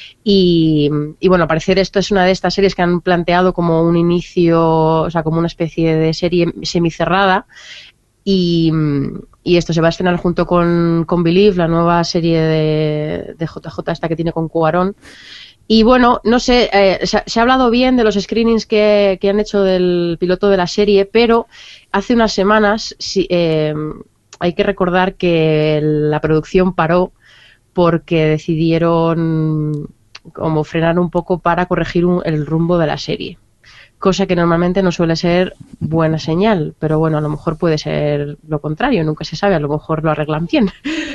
Y, y bueno, al parecer esto es una de estas series que han planteado como un inicio, o sea, como una especie de serie semicerrada. Y, y esto se va a estrenar junto con, con Believe, la nueva serie de, de J J esta que tiene con Cuarón. Y bueno, no sé, eh, se, se ha hablado bien de los screenings que, que han hecho del piloto de la serie, pero hace unas semanas sí, eh, hay que recordar que la producción paró porque decidieron como frenar un poco para corregir un, el rumbo de la serie. Cosa que normalmente no suele ser buena señal, pero bueno, a lo mejor puede ser lo contrario, nunca se sabe, a lo mejor lo arreglan bien.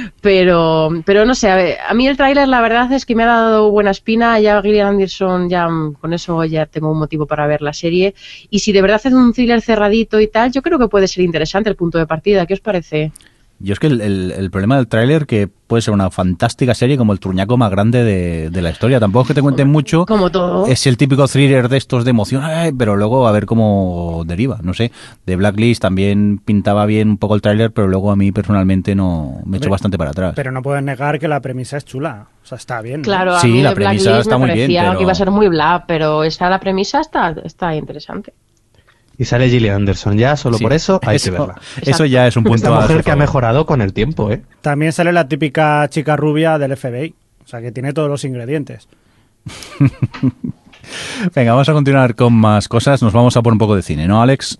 Pero, pero no sé, a, ver, a mí el tráiler la verdad es que me ha dado buena espina, ya Gillian Anderson, ya con eso ya tengo un motivo para ver la serie. Y si de verdad es un thriller cerradito y tal, yo creo que puede ser interesante el punto de partida, ¿qué os parece? Yo es que el, el, el problema del tráiler, que puede ser una fantástica serie como el truñaco más grande de, de la historia, tampoco es que te cuenten mucho, como todo, es el típico thriller de estos de emoción, ay, pero luego a ver cómo deriva, no sé. De Blacklist también pintaba bien un poco el tráiler, pero luego a mí personalmente no me echó bastante para atrás. Pero no puedes negar que la premisa es chula, o sea, está bien, ¿no? Claro, a sí, mí la de premisa Blacklist está me muy bien, parecía pero... que iba a ser muy bla, pero esta la premisa está, está interesante. Y sale Gillian Anderson ya, solo Sí, por eso hay eso, que verla. Eso ya es un punto Esta a mujer su que ha favor. mejorado con el tiempo, ¿eh? También sale la típica chica rubia del F B I, o sea, que tiene todos los ingredientes. Venga, vamos a continuar con más cosas, nos vamos a por un poco de cine, ¿no, Alex?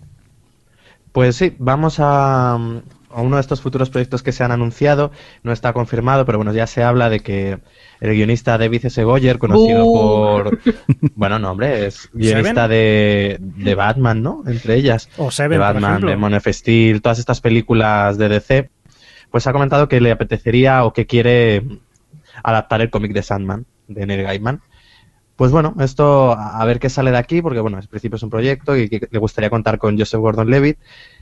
Pues sí, vamos a, a uno de estos futuros proyectos que se han anunciado, no está confirmado, pero bueno, ya se habla de que el guionista David S. Goyer, conocido Uh. por... Bueno, no, hombre, es guionista de, de Batman, ¿no? Entre ellas. O Seven, de por Batman, ejemplo. de Man of Steel, todas estas películas de D C, pues ha comentado que le apetecería o que quiere adaptar el cómic de Sandman, de Neil Gaiman. Pues bueno, esto a ver qué sale de aquí, porque bueno, en principio es un proyecto y que le gustaría contar con Joseph Gordon-Levitt.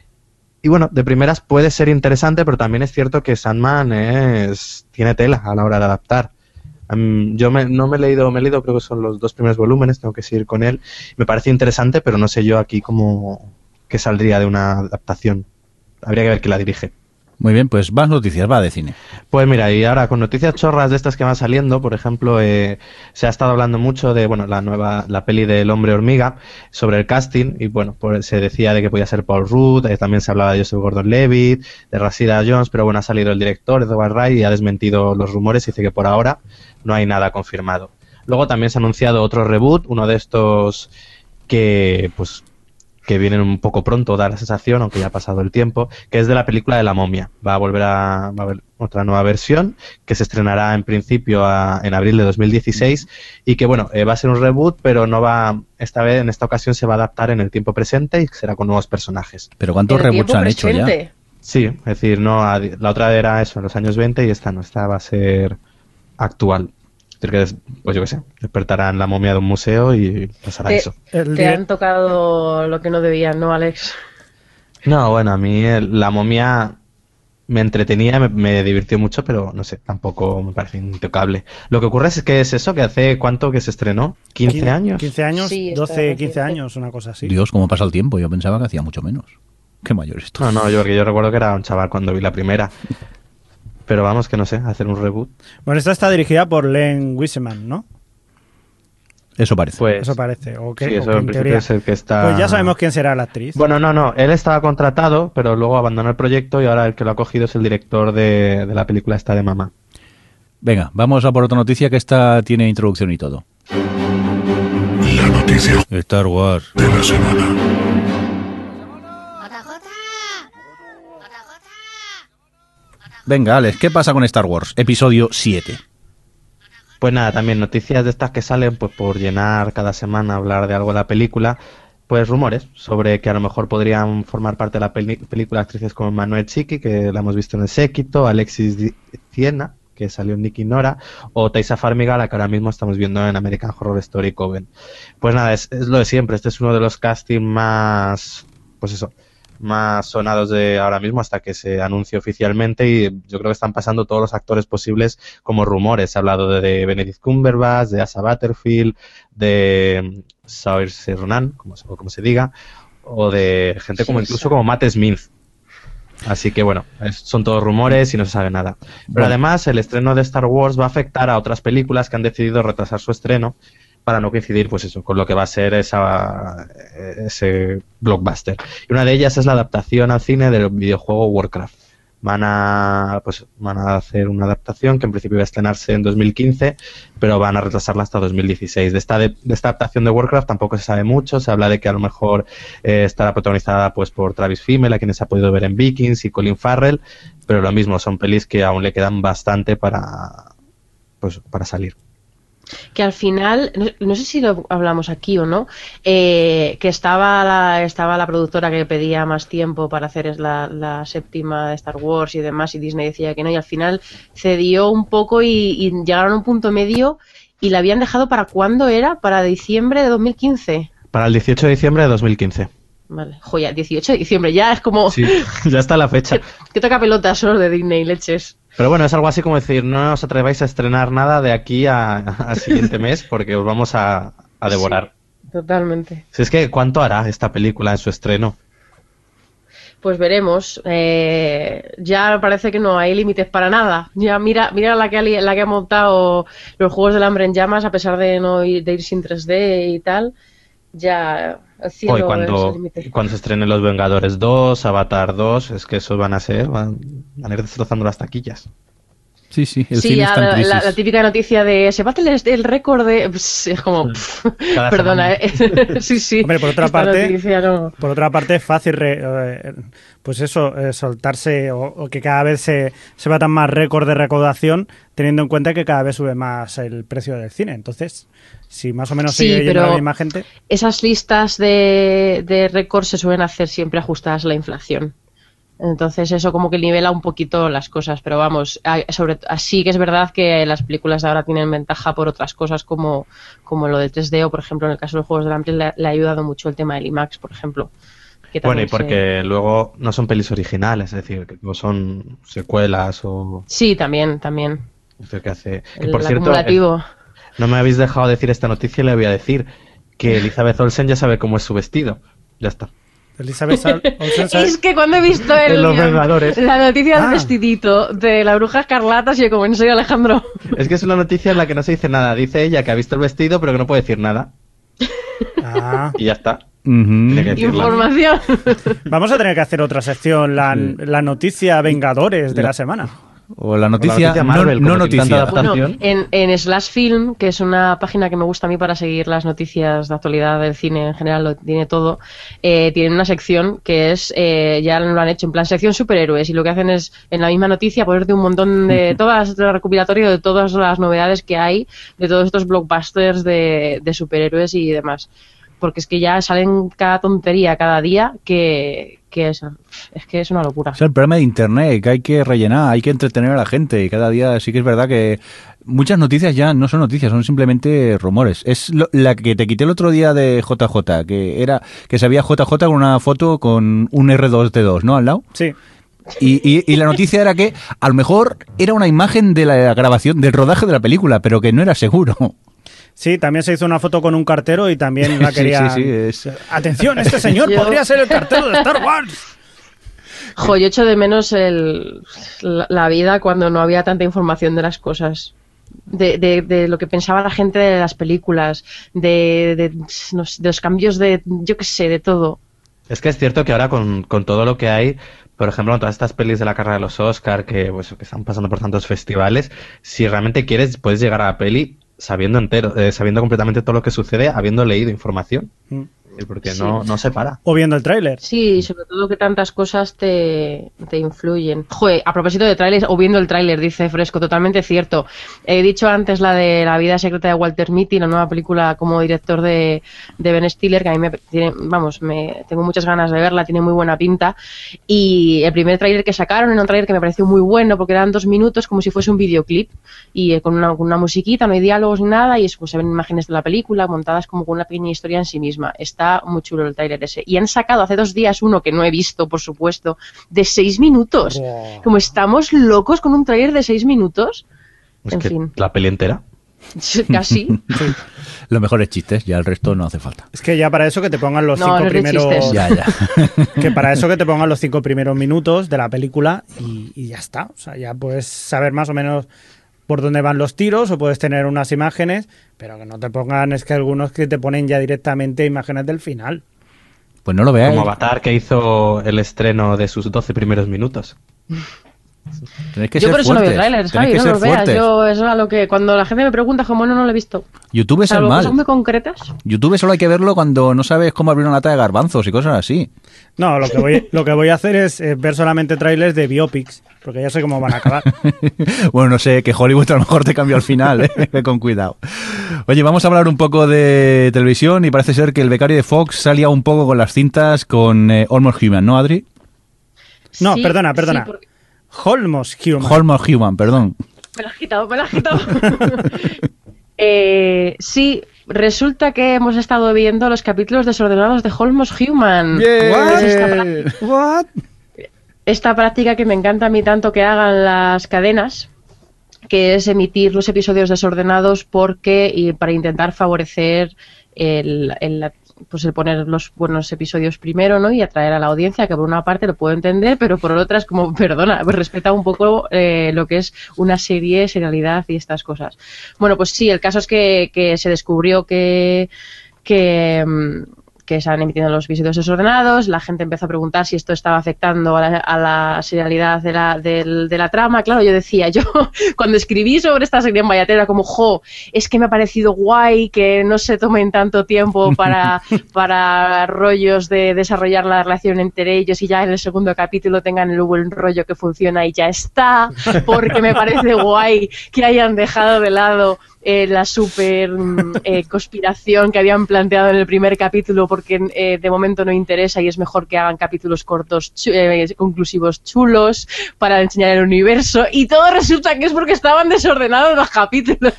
Y bueno, de primeras puede ser interesante, pero también es cierto que Sandman es tiene tela a la hora de adaptar. Um, yo me, no me he leído, me he leído creo que son los dos primeros volúmenes, tengo que seguir con él. Me parece interesante, pero no sé yo aquí cómo qué saldría de una adaptación. Habría que ver quién la dirige. Muy bien, pues más noticias, va de cine. Pues mira, y ahora con noticias chorras de estas que van saliendo, por ejemplo, eh, se ha estado hablando mucho de, bueno, la nueva, la peli del Hombre Hormiga, sobre el casting, y bueno, pues se decía de que podía ser Paul Rudd, eh, también se hablaba de Joseph Gordon-Levitt, de Rashida Jones, pero bueno, ha salido el director, Edward Wright, y ha desmentido los rumores y dice que por ahora no hay nada confirmado. Luego también se ha anunciado otro reboot, uno de estos que, pues, que vienen un poco pronto, da la sensación, aunque ya ha pasado el tiempo, que es de la película de La Momia. Va a volver a, va a haber otra nueva versión que se estrenará en principio a, en abril de dos mil dieciséis y que, bueno, eh, va a ser un reboot, pero no va, esta vez, en esta ocasión se va a adaptar en el tiempo presente y será con nuevos personajes. Pero ¿cuántos El reboots tiempo han hecho ya? presente. Sí, es decir, no, a- la otra era eso, en los años veinte y esta no, esta va a ser actual. Es decir, que, des- pues yo qué sé, despertarán la momia de un museo y pasará Te, eso. El te dire- han tocado lo que no debían, ¿no, Alex? No, bueno, a mí el- la momia me entretenía, me, me divirtió mucho, pero no sé, tampoco me parece intocable. Lo que ocurre es que es eso, que hace cuánto que se estrenó, quince años. quince años, Sí, está doce, reciente. quince años, una cosa así. Dios, cómo pasa el tiempo, yo pensaba que hacía mucho menos. Qué mayor esto. No, no, yo porque yo recuerdo que era un chaval cuando vi la primera. Pero vamos, que no sé, hacer un reboot. Bueno, esta está dirigida por Len Wiseman, ¿no? Eso parece. Pues, Eso parece. O que, sí, o eso que en en principio teoría. es el que está... Pues ya sabemos quién será la actriz. Bueno, no, no, él estaba contratado, pero luego abandonó el proyecto y ahora el que lo ha cogido es el director de, de la película esta de Mamá. Venga, vamos a por otra noticia que esta tiene introducción y todo. La noticia Star Wars. de la semana. Venga, Alex, ¿qué pasa con Star Wars? Episodio siete. Pues nada, también noticias de estas que salen pues por llenar cada semana, hablar de algo de la película, pues rumores sobre que a lo mejor podrían formar parte de la peli- película actrices como Manuel Chiqui, que la hemos visto en El Séquito, Alexis Di- Ciena, que salió en Nicky Nora, o Taissa Farmiga, la que ahora mismo estamos viendo en American Horror Story Coven. Pues nada, es, es lo de siempre, este es uno de los castings más, pues eso, más sonados de ahora mismo hasta que se anuncie oficialmente, y yo creo que están pasando todos los actores posibles como rumores. Se ha hablado de, de Benedict Cumberbatch, de Asa Butterfield, de Saoirse Ronan, como se, como se diga, o de gente como Sí, incluso sí. como Matt Smith. Así que bueno, es- son todos rumores y no se sabe nada. Pero Bueno. además el estreno de Star Wars va a afectar a otras películas que han decidido retrasar su estreno para no coincidir, pues eso, con lo que va a ser esa, ese blockbuster. Y una de ellas es la adaptación al cine del videojuego Warcraft. Van a, pues, van a hacer una adaptación que en principio iba a estrenarse en dos mil quince, pero van a retrasarla hasta dos mil dieciséis. De esta, de, de esta adaptación de Warcraft tampoco se sabe mucho. Se habla de que a lo mejor eh, estará protagonizada pues por Travis Fimmel, a quienes se ha podido ver en Vikings, y Colin Farrell, pero lo mismo, son pelis que aún le quedan bastante para, pues, para salir. Que al final, no, no sé si lo hablamos aquí o no, eh, que estaba la, estaba la productora que pedía más tiempo para hacer es la, la séptima de Star Wars y demás, y Disney decía que no, y al final cedió un poco y, y llegaron a un punto medio y la habían dejado para ¿cuándo era? Para diciembre de dos mil quince. Para el dieciocho de diciembre de dos mil quince. Vale, joya, dieciocho de diciembre, ya es como Sí, ya está la fecha. que, que toca pelotas solo de Disney, leches. Pero bueno, es algo así como decir, no os atreváis a estrenar nada de aquí a- al siguiente mes porque os vamos a, a devorar. Sí, totalmente. Si es que, ¿cuánto hará esta película en su estreno? Pues veremos. Eh, ya parece que no hay límites para nada. Ya mira, mira la que ha, li- la que ha montado los Juegos del Hambre en llamas, a pesar de no ir, de ir sin tres D y tal. Ya el cielo Hoy es el cuando, límite. cuando se estrenen Los Vengadores dos, Avatar dos, es que esos van a ser, van, van a ir destrozando las taquillas. Sí, sí, el Sí, cine ya está en la, crisis. la- la típica noticia de se bate el, el récord de... Pss, es como... pff, Cada perdona, semana. eh. sí, sí. Hombre, por otra Esta parte- noticia no- Por otra parte, es fácil, re- eh, pues eso, eh, soltarse o, o que cada vez se, se batan más récords de recaudación, teniendo en cuenta que cada vez sube más el precio del cine. Entonces, si más o menos Sí, sigue yendo pero- la misma gente, Esas listas de, de récords se suelen hacer siempre ajustadas a la inflación. Entonces eso como que nivela un poquito las cosas, pero vamos, hay- sobre así que es verdad que las películas de ahora tienen ventaja por otras cosas como, como lo del tres D, o por ejemplo en el caso de los Juegos del Hambre le, le ha ayudado mucho el tema del IMAX, por ejemplo. que Bueno, y también se- porque luego no son pelis originales, es decir, que no son secuelas o... Sí, también, también. Es decir, que hace... Que El por cierto, acumulativo. no me habéis dejado decir esta noticia y le voy a decir que Elizabeth Olsen ya sabe cómo es su vestido. Ya está. Elizabeth Sal- Olsen sabe- Es que cuando he visto el, En Los Vengadores. la noticia Ah. del vestidito de la bruja escarlata, yo como en serio, Alejandro. Es que es una noticia en la que no se dice nada. Dice ella que ha visto el vestido, pero que no puede decir nada. Ah. Y ya está. Ujú. Tiene que decirlo. Información. Vamos a tener que hacer otra sección, la, la noticia Vengadores de la semana. O la noticia, noticia Marvel, no, como no tiene noticia. tanta adaptación. Bueno, en, en Slash Film, que es una página que me gusta a mí para seguir las noticias de actualidad del cine en general, lo tiene todo, eh, tienen una sección que es, eh, ya lo han hecho en plan sección superhéroes, y lo que hacen es en la misma noticia ponerte un montón de todas, el recopilatorio de todas las novedades que hay, de todos estos blockbusters de, de superhéroes y demás. Porque es que ya salen cada tontería cada día que, que es, es que es una locura. Es el problema de Internet, que hay que rellenar, hay que entretener a la gente. Y cada día sí que es verdad que muchas noticias ya no son noticias, son simplemente rumores. Es lo- la que te quité el otro día de J J, que era que sabía J J con una foto con un R dos D dos, ¿no? Al lado. Sí. Y, y, y la noticia era que a lo mejor era una imagen de la grabación, del rodaje de la película, pero que no era seguro. Sí, también se hizo una foto con un cartero y también la Sí, quería... sí, sí, es- Atención, este señor Yo- podría ser el cartero de Star Wars. Jo, yo echo de menos el, la, la vida cuando no había tanta información de las cosas. De, de, de lo que pensaba la gente de las películas, de, de, no sé, de los cambios de, yo qué sé, de todo. Es que es cierto que ahora con, con todo lo que hay, por ejemplo, en todas estas pelis de la carrera de los Oscar que, pues, que están pasando por tantos festivales, si realmente quieres, puedes llegar a la peli sabiendo entero, eh, sabiendo completamente todo lo que sucede, habiendo leído información. Mm. Porque sí. no, no se para. O viendo el tráiler. Sí, sobre todo que tantas cosas te, te influyen. Joder, a propósito de trailers, o viendo el tráiler, dice Fresco, totalmente cierto. He dicho antes la de La vida secreta de Walter Mitty, la nueva película como director de, de Ben Stiller, que a mí me tiene, vamos, me tengo muchas ganas de verla, tiene muy buena pinta. Y el primer tráiler que sacaron era un tráiler que me pareció muy bueno, porque eran dos minutos como si fuese un videoclip, y eh, con, una, con una musiquita, no hay diálogos ni nada, y pues, se ven imágenes de la película montadas como con una pequeña historia en sí misma. Está muy chulo el tráiler ese. Y han sacado hace dos días uno que no he visto, por supuesto, de seis minutos. Oh. Como estamos locos con un tráiler de seis minutos. Es en que fin. La peli entera. Casi. Los mejores chistes, ya el resto no hace falta. Es que ya para eso que te pongan los no, cinco no primeros. Ya, ya. Que para eso que te pongan los cinco primeros minutos de la película y, y ya está. O sea, ya puedes saber más o menos por dónde van los tiros o puedes tener unas imágenes, pero que no te pongan, es que algunos que te ponen ya directamente imágenes del final. Pues no lo veáis. Como Avatar, que hizo el estreno de sus doce primeros minutos. Tenéis que yo ser por eso fuertes. no veo trailers, Tenéis Javi, que no ser los veas. fuertes. Yo, eso es a lo que cuando la gente me pregunta, como no, no lo he visto. YouTube es el Salvo mal. cosas muy concretas. YouTube solo hay que verlo cuando no sabes cómo abrir una lata de garbanzos y cosas así. No, lo que voy, lo que voy a hacer es eh, ver solamente trailers de biopics, porque ya sé cómo van a acabar. Bueno, no sé, que Hollywood a lo mejor te cambió al final, ¿eh? Con cuidado. Oye, vamos a hablar un poco de televisión y parece ser que el becario de Fox salía un poco con las cintas con eh, Almost Human, ¿no, Adri? No, Sí, perdona, perdona. sí, porque... Almost Human. Almost Human, perdón. Me la has quitado, me la has quitado. eh, sí, resulta que hemos estado viendo los capítulos desordenados de Almost Human. Yeah. Es esta, práctica, What? esta práctica que me encanta a mí tanto que hagan las cadenas, que es emitir los episodios desordenados porque y para intentar favorecer el, el pues el poner los buenos episodios primero, ¿no? Y atraer a la audiencia, que por una parte lo puedo entender, pero por otra es como, perdona, pues respeta un poco eh, lo que es una serie, serialidad y estas cosas. Bueno, pues sí, el caso es que, que se descubrió que, que, que se han emitido los episodios desordenados, la gente empezó a preguntar si esto estaba afectando a la, a la serialidad de la, de, de la trama. Claro, yo decía, yo cuando escribí sobre esta serie en Vallatera, como, jo, es que me ha parecido guay que no se tomen tanto tiempo para, para rollos de desarrollar la relación entre ellos y ya en el segundo capítulo tengan el buen rollo que funciona y ya está, porque me parece guay que hayan dejado de lado Eh, la super eh, conspiración que habían planteado en el primer capítulo, porque eh, de momento no interesa y es mejor que hagan capítulos cortos, chu eh, conclusivos chulos para enseñar el universo, y todo resulta que es porque estaban desordenados los capítulos.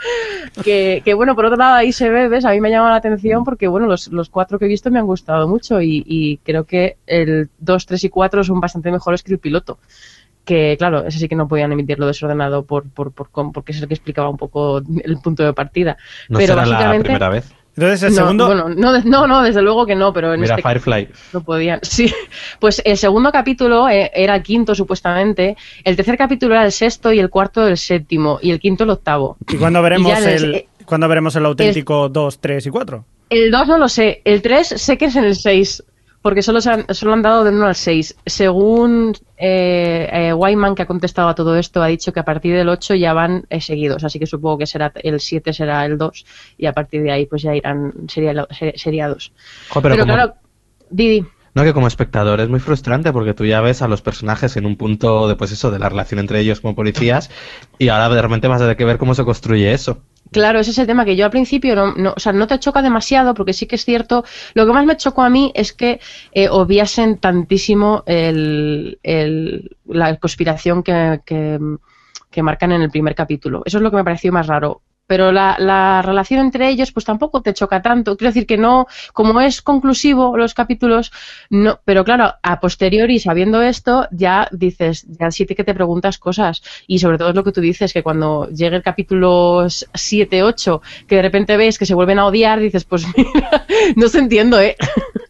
que, que bueno, por otro lado ahí se ve, ¿ves? A mí me ha llamado la atención porque bueno, los, los cuatro que he visto me han gustado mucho y, y creo que el dos, tres y cuatro son bastante mejores que el piloto. Que claro, ese sí que no podían emitirlo desordenado por, por, por, porque es el que explicaba un poco el punto de partida. ¿No pero será básicamente, la primera vez? Entonces el no, segundo... Bueno, no, no, no, desde luego que no, pero en Mira, este Firefly. no podían. Sí, pues el segundo capítulo eh, era el quinto supuestamente, el tercer capítulo era el sexto y el cuarto el séptimo y el quinto el octavo. ¿Y cuándo veremos, Y el, el, ¿cuándo veremos el auténtico dos, tres y cuatro? El dos no lo sé, el tres sé que es en el seis. Porque solo, se han, solo han dado del uno al seis. Según eh, eh, Wyman, que ha contestado a todo esto, ha dicho que a partir del ocho ya van eh, seguidos. Así que supongo que será el siete será el dos y a partir de ahí pues ya irán seriados. seriados. Jo, pero pero como... claro, Didi. No, que como espectador es muy frustrante porque tú ya ves a los personajes en un punto de pues eso, de la relación entre ellos como policías y ahora de repente vas a tener que ver cómo se construye eso. Claro, ese es el tema que yo al principio no, no, o sea, no te choca demasiado porque sí que es cierto. Lo que más me chocó a mí es que eh, obviasen tantísimo el, el, la conspiración que, que, que marcan en el primer capítulo. Eso es lo que me pareció más raro. Pero la, la relación entre ellos pues tampoco te choca tanto. Quiero decir que no, como es conclusivo los capítulos, no, pero claro, a posteriori sabiendo esto, ya dices, ya sí que te preguntas cosas. Y sobre todo es lo que tú dices, que cuando llegue el capítulo siete, ocho, que de repente ves que se vuelven a odiar, dices, pues mira, no se entiendo, ¿eh?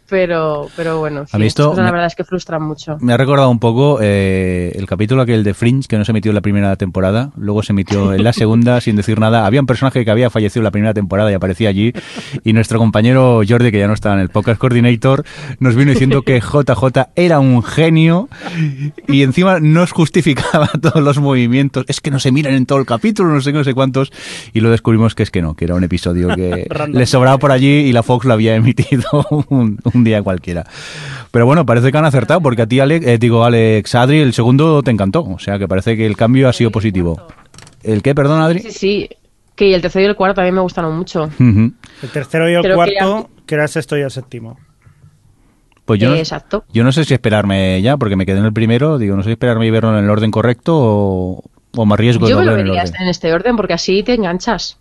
Pero, pero bueno, sí, ¿Ha visto? la Me- verdad es que frustran mucho. Me ha recordado un poco eh, el capítulo aquel de Fringe que no se emitió en la primera temporada, luego se emitió en la segunda sin decir nada. Había un personaje que había fallecido en la primera temporada y aparecía allí, y nuestro compañero Jordi, que ya no estaba en el podcast coordinator, nos vino diciendo que J J era un genio y encima nos justificaba todos los movimientos. Es que no se miran en todo el capítulo, no sé qué, no sé cuántos, y lo descubrimos que es que no, que era un episodio que le sobraba por allí y la Fox lo había emitido un, un día cualquiera. Pero bueno, parece que han acertado, porque a ti, Alex, eh, digo, Alex, Adri, el segundo te encantó. O sea, que parece que el cambio ha sido positivo. ¿El qué, perdón, Adri? Sí, sí, que el tercero y el cuarto también me gustaron mucho. Uh-huh. El tercero y el Creo que cuarto, que, que era el sexto y el séptimo. Pues yo no, Eh, exacto. yo no sé si esperarme ya, porque me quedé en el primero. Digo, no sé si esperarme y verlo en el orden correcto o, o me arriesgo de Yo no me lo ver en el vería orden. en este orden porque así te enganchas.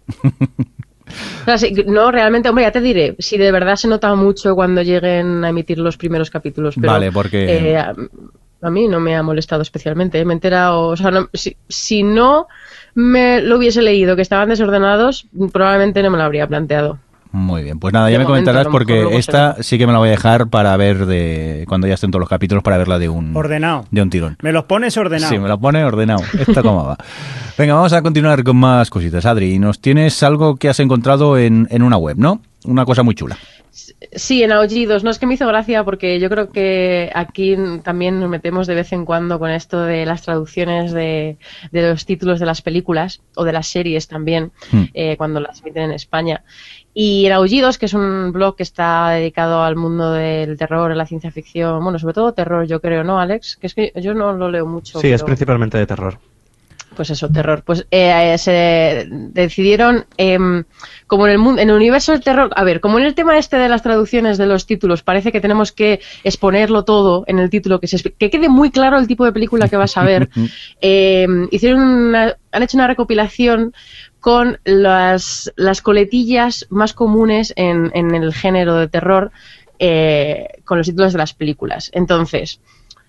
O sea, sí, no, realmente, hombre, ya te diré, si de verdad se nota mucho cuando lleguen a emitir los primeros capítulos, pero Vale, porque- eh, a, a mí no me ha molestado especialmente, ¿eh? Me he enterado, o sea, no- si, si no me lo hubiese leído que estaban desordenados, probablemente no me lo habría planteado. Muy bien, pues nada, ya De me momento, comentarás, a lo mejor porque luego esta sí que me la voy a dejar para ver de cuando ya estén todos los capítulos, para verla de un Ordenado. de un tirón. Me los pones ordenados. Sí, me la pone ordenado. Esta cómo va. Venga, vamos a continuar con más cositas. Adri, nos tienes algo que has encontrado en, en una web, ¿no? Una cosa muy chula. Sí, en Aullidos. No, es que me hizo gracia porque yo creo que aquí también nos metemos de vez en cuando con esto de las traducciones de, de los títulos de las películas o de las series también, Hmm. eh, cuando las emiten en España. Y en Aullidos, que es un blog que está dedicado al mundo del terror, la ciencia ficción, bueno, sobre todo terror, yo creo, ¿no, Alex? Que es que yo no lo leo mucho. Sí, es pero- principalmente de terror. Pues eso, terror. Pues eh, se decidieron, em, como en el mundo, en el universo del terror, a ver, como en el tema este de las traducciones de los títulos, parece que tenemos que exponerlo todo en el título, que, se, que quede muy claro el tipo de película que vas a ver. eh, hicieron una, han hecho una recopilación con las, las coletillas más comunes en, en el género de terror, eh, con los títulos de las películas. Entonces,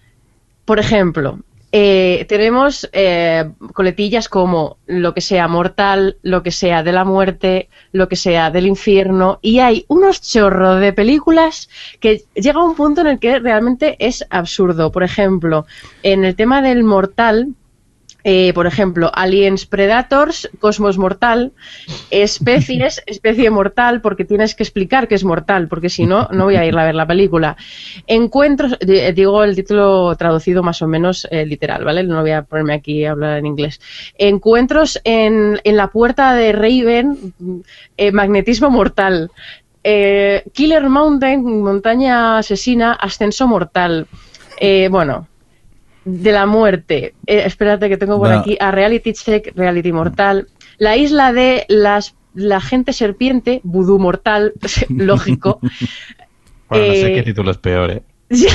por ejemplo, eh, tenemos eh, coletillas como lo que sea mortal, lo que sea de la muerte, lo que sea del infierno, y hay unos chorros de películas que llega a un punto en el que realmente es absurdo. Por ejemplo, en el tema del mortal, eh, por ejemplo, Aliens Predators, Cosmos Mortal, Especies, Especie Mortal, porque tienes que explicar que es mortal, porque si no, no voy a ir a ver la película. Encuentros, eh, digo el título traducido más o menos eh, literal, ¿vale? No voy a ponerme aquí a hablar en inglés. Encuentros en, en la puerta de Raven, eh, Magnetismo Mortal. Eh, Killer Mountain, Montaña Asesina, Ascenso Mortal. Eh, bueno... De la muerte. Eh, espérate que tengo por Bueno. aquí a Reality Check, Reality Mortal. La isla de las la gente serpiente, Vudú Mortal, lógico. Bueno, no sé Eh, qué título es peor, ¿eh?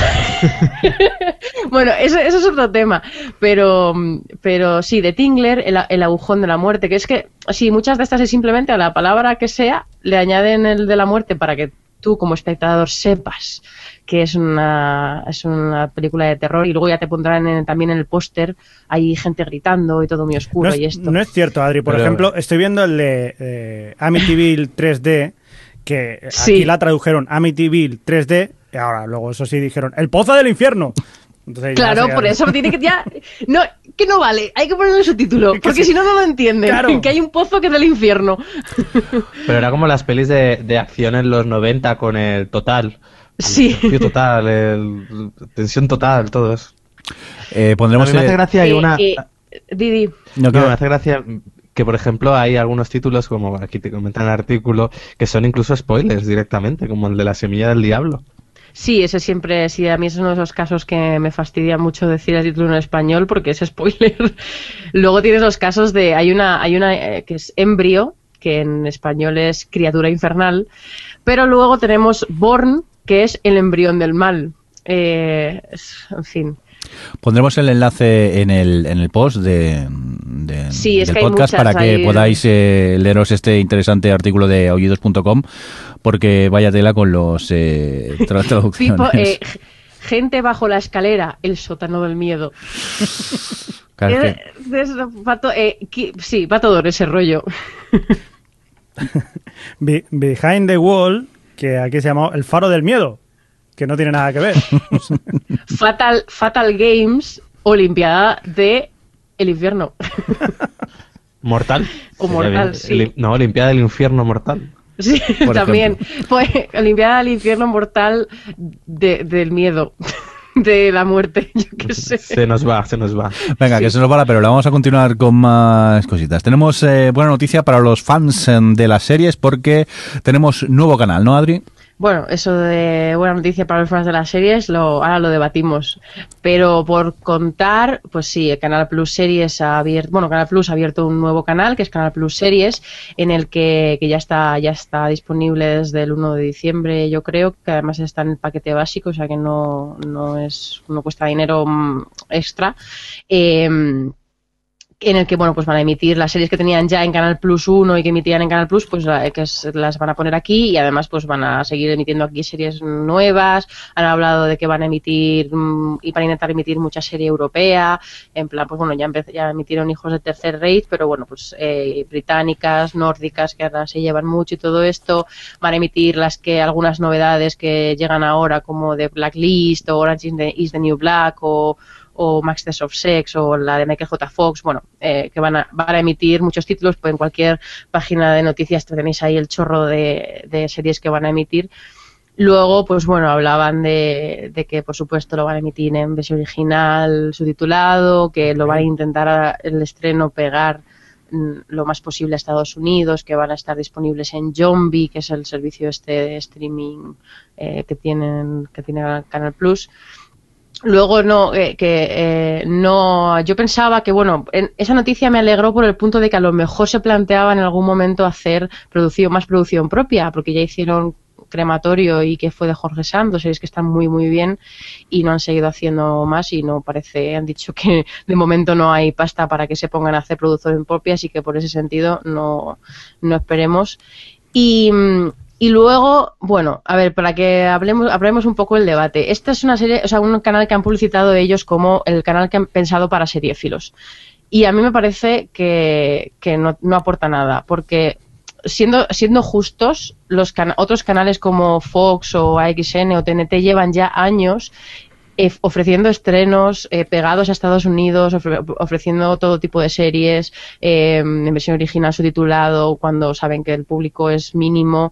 Bueno, eso, eso es otro tema, pero, pero sí, de Tingler, el, el agujón de la muerte, que es que, sí, muchas de estas es simplemente a la palabra que sea, le añaden el de la muerte para que tú como espectador sepas que es una, es una película de terror, y luego ya te pondrán en- también en el póster, hay gente gritando y todo muy oscuro No es, y esto. no es cierto, Adri. Por Pero- ejemplo, estoy viendo el de eh, Amityville tres D, que Sí. aquí la tradujeron Amityville tres D, y ahora luego eso sí dijeron El Pozo del Infierno. Entonces, ya Claro, se- por eso tiene que ya no, que no vale, hay que ponerle su título, que porque sí. si no no lo entienden, Claro. que hay un pozo que es del infierno. Pero era como las pelis de, de acción en los noventa con el total. Sí. El desafío total, el, tensión total, todo eso. Eh, A pondremos mí me hace eh, gracia hay Eh, una... eh, Didi, no, No, que- me hace gracia que, por ejemplo, hay algunos títulos, como aquí te comentan en el artículo, que son incluso spoilers directamente, como el de La Semilla del Diablo. sí, ese siempre, sí, a mí es uno de esos casos que me fastidia mucho decir el título en español porque es spoiler. Luego tienes los casos de, hay una, hay una eh, que es Embrio, que en español es criatura infernal, pero luego tenemos Born, que es el embrión del mal. Eh, es- en fin. Pondremos el enlace en el, en el post de, de- Sí, es del que hay podcast muchas para que ahí. podáis eh, leeros este interesante artículo de aullidos punto com, porque vaya tela con los eh, tra- traducciones. Tipo, eh, g- gente bajo la escalera, el sótano del miedo. Claro, es que- Eh, es- va to- eh, qui- sí, va todo ese rollo. Be- Behind the Wall, que aquí se llamó El Faro del Miedo. que no tiene nada que ver. Fatal, Fatal Games, Olimpiada de el Infierno. ¿Mortal? O Mortal, el, sí. El, no, Olimpiada del Infierno Mortal. Sí, Por también. Pues Olimpiada del Infierno Mortal de, del miedo. De la muerte, yo qué sé. Se nos va, se nos va. Venga, Sí. que se nos va la pelota. Vamos a continuar con más cositas. Tenemos eh, buena noticia para los fans eh, de las series porque tenemos nuevo canal, ¿no, Adri? Bueno, eso de buena noticia para los fans de las series, lo, ahora lo debatimos. Pero por contar, pues sí, el Canal Plus Series ha abierto, bueno, Canal Plus ha abierto un nuevo canal, que es Canal Plus Series, en el que, que ya está, ya está disponible desde el uno de diciembre, yo creo, que además está en el paquete básico, o sea que no, no es, no cuesta dinero extra. Eh, en el que, bueno, pues van a emitir las series que tenían ya en Canal Plus uno y que emitían en Canal Plus, pues que es, las van a poner aquí y además pues van a seguir emitiendo aquí series nuevas. Han hablado de que van a emitir mmm, y van a intentar emitir mucha serie europea, en plan, pues bueno, ya, ya emitieron Hijos de Tercer Rate, pero bueno, pues eh, británicas, nórdicas, que ahora se llevan mucho y todo esto. Van a emitir las que, algunas novedades que llegan ahora, como de Blacklist o Orange is the, is the New Black o o Max Test of Sex o la de Michael J. Fox, bueno, eh, que van a, van a emitir muchos títulos, pues en cualquier página de noticias tenéis ahí el chorro de, de series que van a emitir. Luego, pues bueno, hablaban de, de que por supuesto lo van a emitir en versión original, subtitulado, que lo van a intentar a, el estreno pegar lo más posible a Estados Unidos, que van a estar disponibles en Zombie, que es el servicio este de streaming eh, que tienen que tiene Canal Plus. Luego no, eh, que eh, no, yo pensaba que bueno, en, esa noticia me alegró por el punto de que a lo mejor se planteaba en algún momento hacer producción, más producción propia, porque ya hicieron Crematorio y que fue de Jorge Santos, series que están muy muy bien y no han seguido haciendo más y no parece, han dicho que de momento no hay pasta para que se pongan a hacer producción propia, así que por ese sentido no, no esperemos. Y Y luego, bueno, a ver, para que hablemos, hablemos un poco del debate. Esta es una serie, o sea, un canal que han publicitado ellos como el canal que han pensado para seriéfilos. Y a mí me parece que, que no, no aporta nada, porque siendo, siendo justos, los can- otros canales como Fox o A X N o T N T llevan ya años Eh, ofreciendo estrenos eh, pegados a Estados Unidos, ofre- ofreciendo todo tipo de series eh, en versión original subtitulado cuando saben que el público es mínimo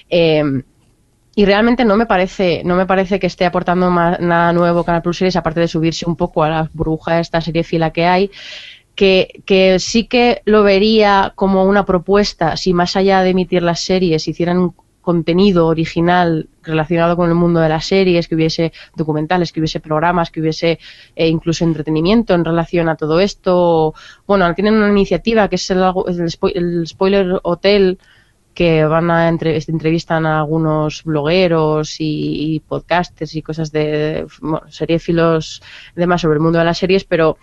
eh, y realmente no me parece no me parece que esté aportando más, nada nuevo Canal Plus Series, aparte de subirse un poco a la burbuja de esta serie fila que hay, que, que sí que lo vería como una propuesta si más allá de emitir las series hicieran un contenido original relacionado con el mundo de las series, que hubiese documentales, que hubiese programas, que hubiese eh, incluso entretenimiento en relación a todo esto. Bueno, tienen una iniciativa que es el, el, spo- el Spoiler Hotel, que van a entre, entrevistan a algunos blogueros y, y podcasters y cosas de, de bueno, seriéfilos y demás sobre el mundo de las series, pero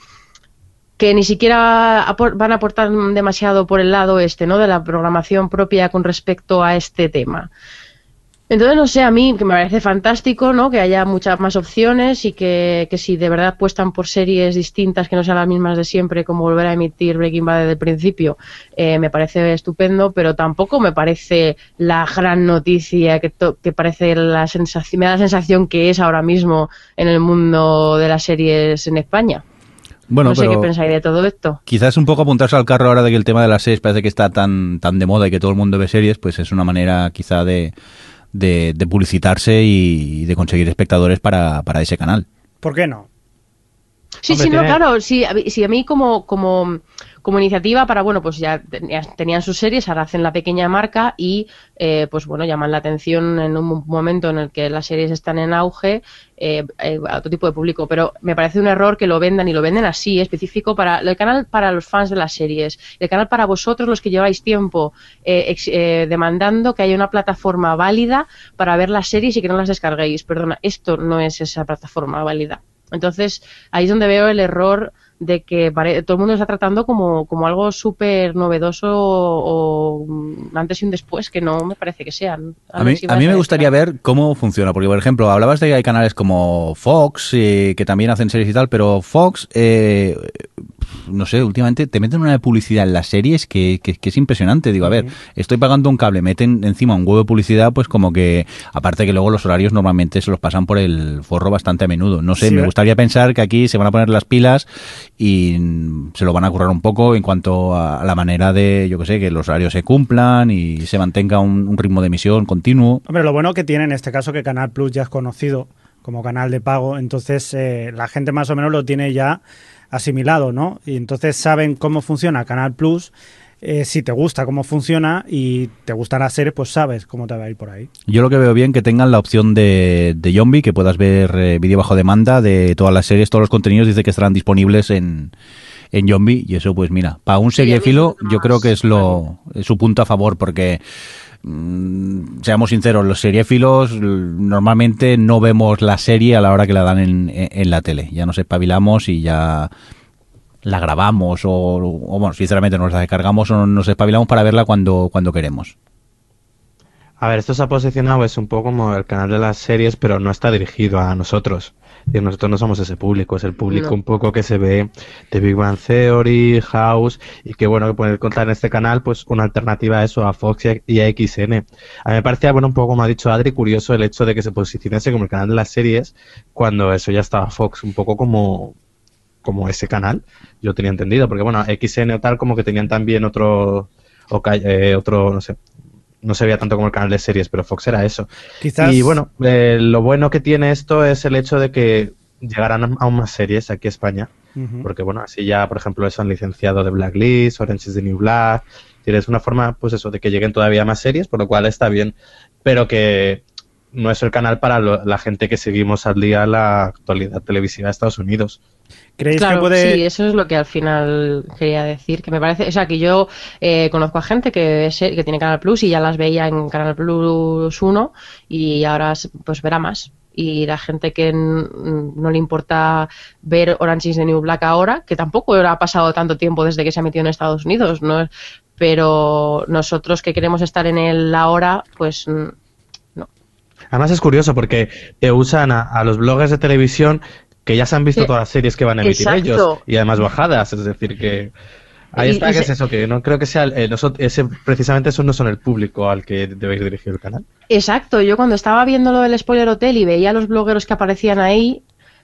que ni siquiera apor- van a aportar demasiado por el lado este, ¿no?, de la programación propia con respecto a este tema. Entonces, no sé, a mí que me parece fantástico, ¿no?, que haya muchas más opciones y que, que si de verdad apuestan por series distintas que no sean las mismas de siempre, como volver a emitir Breaking Bad desde el principio, eh, me parece estupendo, pero tampoco me parece la gran noticia que, to- que parece la sensación, me da la sensación que es ahora mismo en el mundo de las series en España. Bueno, no sé pero qué pensáis de todo esto. quizás un poco apuntarse al carro ahora de que el tema de las series parece que está tan, tan de moda y que todo el mundo ve series, pues es una manera quizá de, de, de publicitarse y de conseguir espectadores para, para ese canal. ¿Por qué no? Sí, Hombre, sí, no, tiene- claro, sí, a mí- sí, a mí como, como, como iniciativa para, bueno, pues ya tenía- tenían sus series, ahora hacen la pequeña marca y, eh, pues bueno, llaman la atención en un momento en el que las series están en auge eh, eh, a otro tipo de público, pero me parece un error que lo vendan y lo venden así, específico para el canal para los fans de las series, el canal para vosotros los que lleváis tiempo eh, ex- eh, demandando que haya una plataforma válida para ver las series y que no las descarguéis. Perdona, esto no es esa plataforma válida. Entonces, ahí es donde veo el error de que pare- todo el mundo está tratando como, como algo súper novedoso o un antes y un después, que no me parece que sean. A mí, a mí me gustaría ver cómo funciona, porque por ejemplo, hablabas de que hay canales como Fox, eh, que también hacen series y tal, pero Fox, eh, no sé, últimamente te meten una de publicidad en las series que, que, que es impresionante. Digo, a ver, estoy pagando un cable, meten encima un huevo de publicidad, pues como que, aparte que luego los horarios normalmente se los pasan por el forro bastante a menudo. No sé, sí, me gustaría pensar que aquí se van a poner las pilas y se lo van a currar un poco en cuanto a la manera de, yo que sé, que los horarios se cumplan y se mantenga un, un ritmo de emisión continuo. Hombre, lo bueno que tiene en este caso que Canal Plus ya es conocido como canal de pago, entonces eh, la gente más o menos lo tiene ya asimilado, ¿no? Y entonces saben cómo funciona Canal Plus, eh, si te gusta cómo funciona y te gustan las series, pues sabes cómo te va a ir por ahí. Yo lo que veo bien que tengan la opción de, de Yombi, que puedas ver eh, vídeo bajo demanda de todas las series, todos los contenidos, dice que estarán disponibles en, en Yombi, y eso pues mira, para un seriéfilo yo creo que es lo es su punto a favor, porque seamos sinceros, los seriéfilos normalmente no vemos la serie a la hora que la dan en, en, en la tele. Ya nos espabilamos y ya la grabamos o, o bueno, sinceramente nos la descargamos o nos espabilamos para verla cuando, cuando queremos. A ver, esto se ha posicionado, es un poco como el canal de las series, pero no está dirigido a nosotros. Y nosotros no somos ese público, es el público no. un poco que se ve de Big Bang Theory, House, y que bueno, que puede contar en este canal pues una alternativa a eso, a Fox y a X N. A mí me parecía, bueno, un poco como ha dicho Adri, curioso el hecho de que se posicionase como el canal de las series, cuando eso ya estaba Fox, un poco como, como ese canal, yo tenía entendido, porque bueno, X N o tal, como que tenían también otro, o, eh, otro, no sé, no se veía tanto como el canal de series, pero Fox era eso. Quizás... Y bueno, eh, lo bueno que tiene esto es el hecho de que llegarán aún más series aquí a España, uh-huh. porque bueno, así ya, por ejemplo, eso han licenciado de Blacklist, Orange is the New Black, tienes una forma, pues eso, de que lleguen todavía más series, por lo cual está bien, pero que no es el canal para lo, la gente que seguimos al día la actualidad televisiva de Estados Unidos. ¿Creéis claro, que puede...? Sí, eso es lo que al final quería decir, que me parece, o sea, que yo eh, conozco a gente que, es, que tiene Canal Plus y ya las veía en Canal Plus uno y ahora pues verá más. Y la gente que n- no le importa ver Orange is the New Black ahora, que tampoco ha pasado tanto tiempo desde que se ha metido en Estados Unidos, ¿no? Pero nosotros que queremos estar en el ahora, pues no. Además es curioso porque te usan a, a los bloggers de televisión que ya se han visto Sí. todas las series que van a emitir Exacto. ellos y además bajadas, es decir que ahí Y- está, y que se- es eso, que no creo que sea eh, nosotros, ese, precisamente esos no son el público al que debéis dirigir el canal. Exacto, yo cuando estaba viendo lo del Spoiler Hotel y veía a los blogueros que aparecían ahí,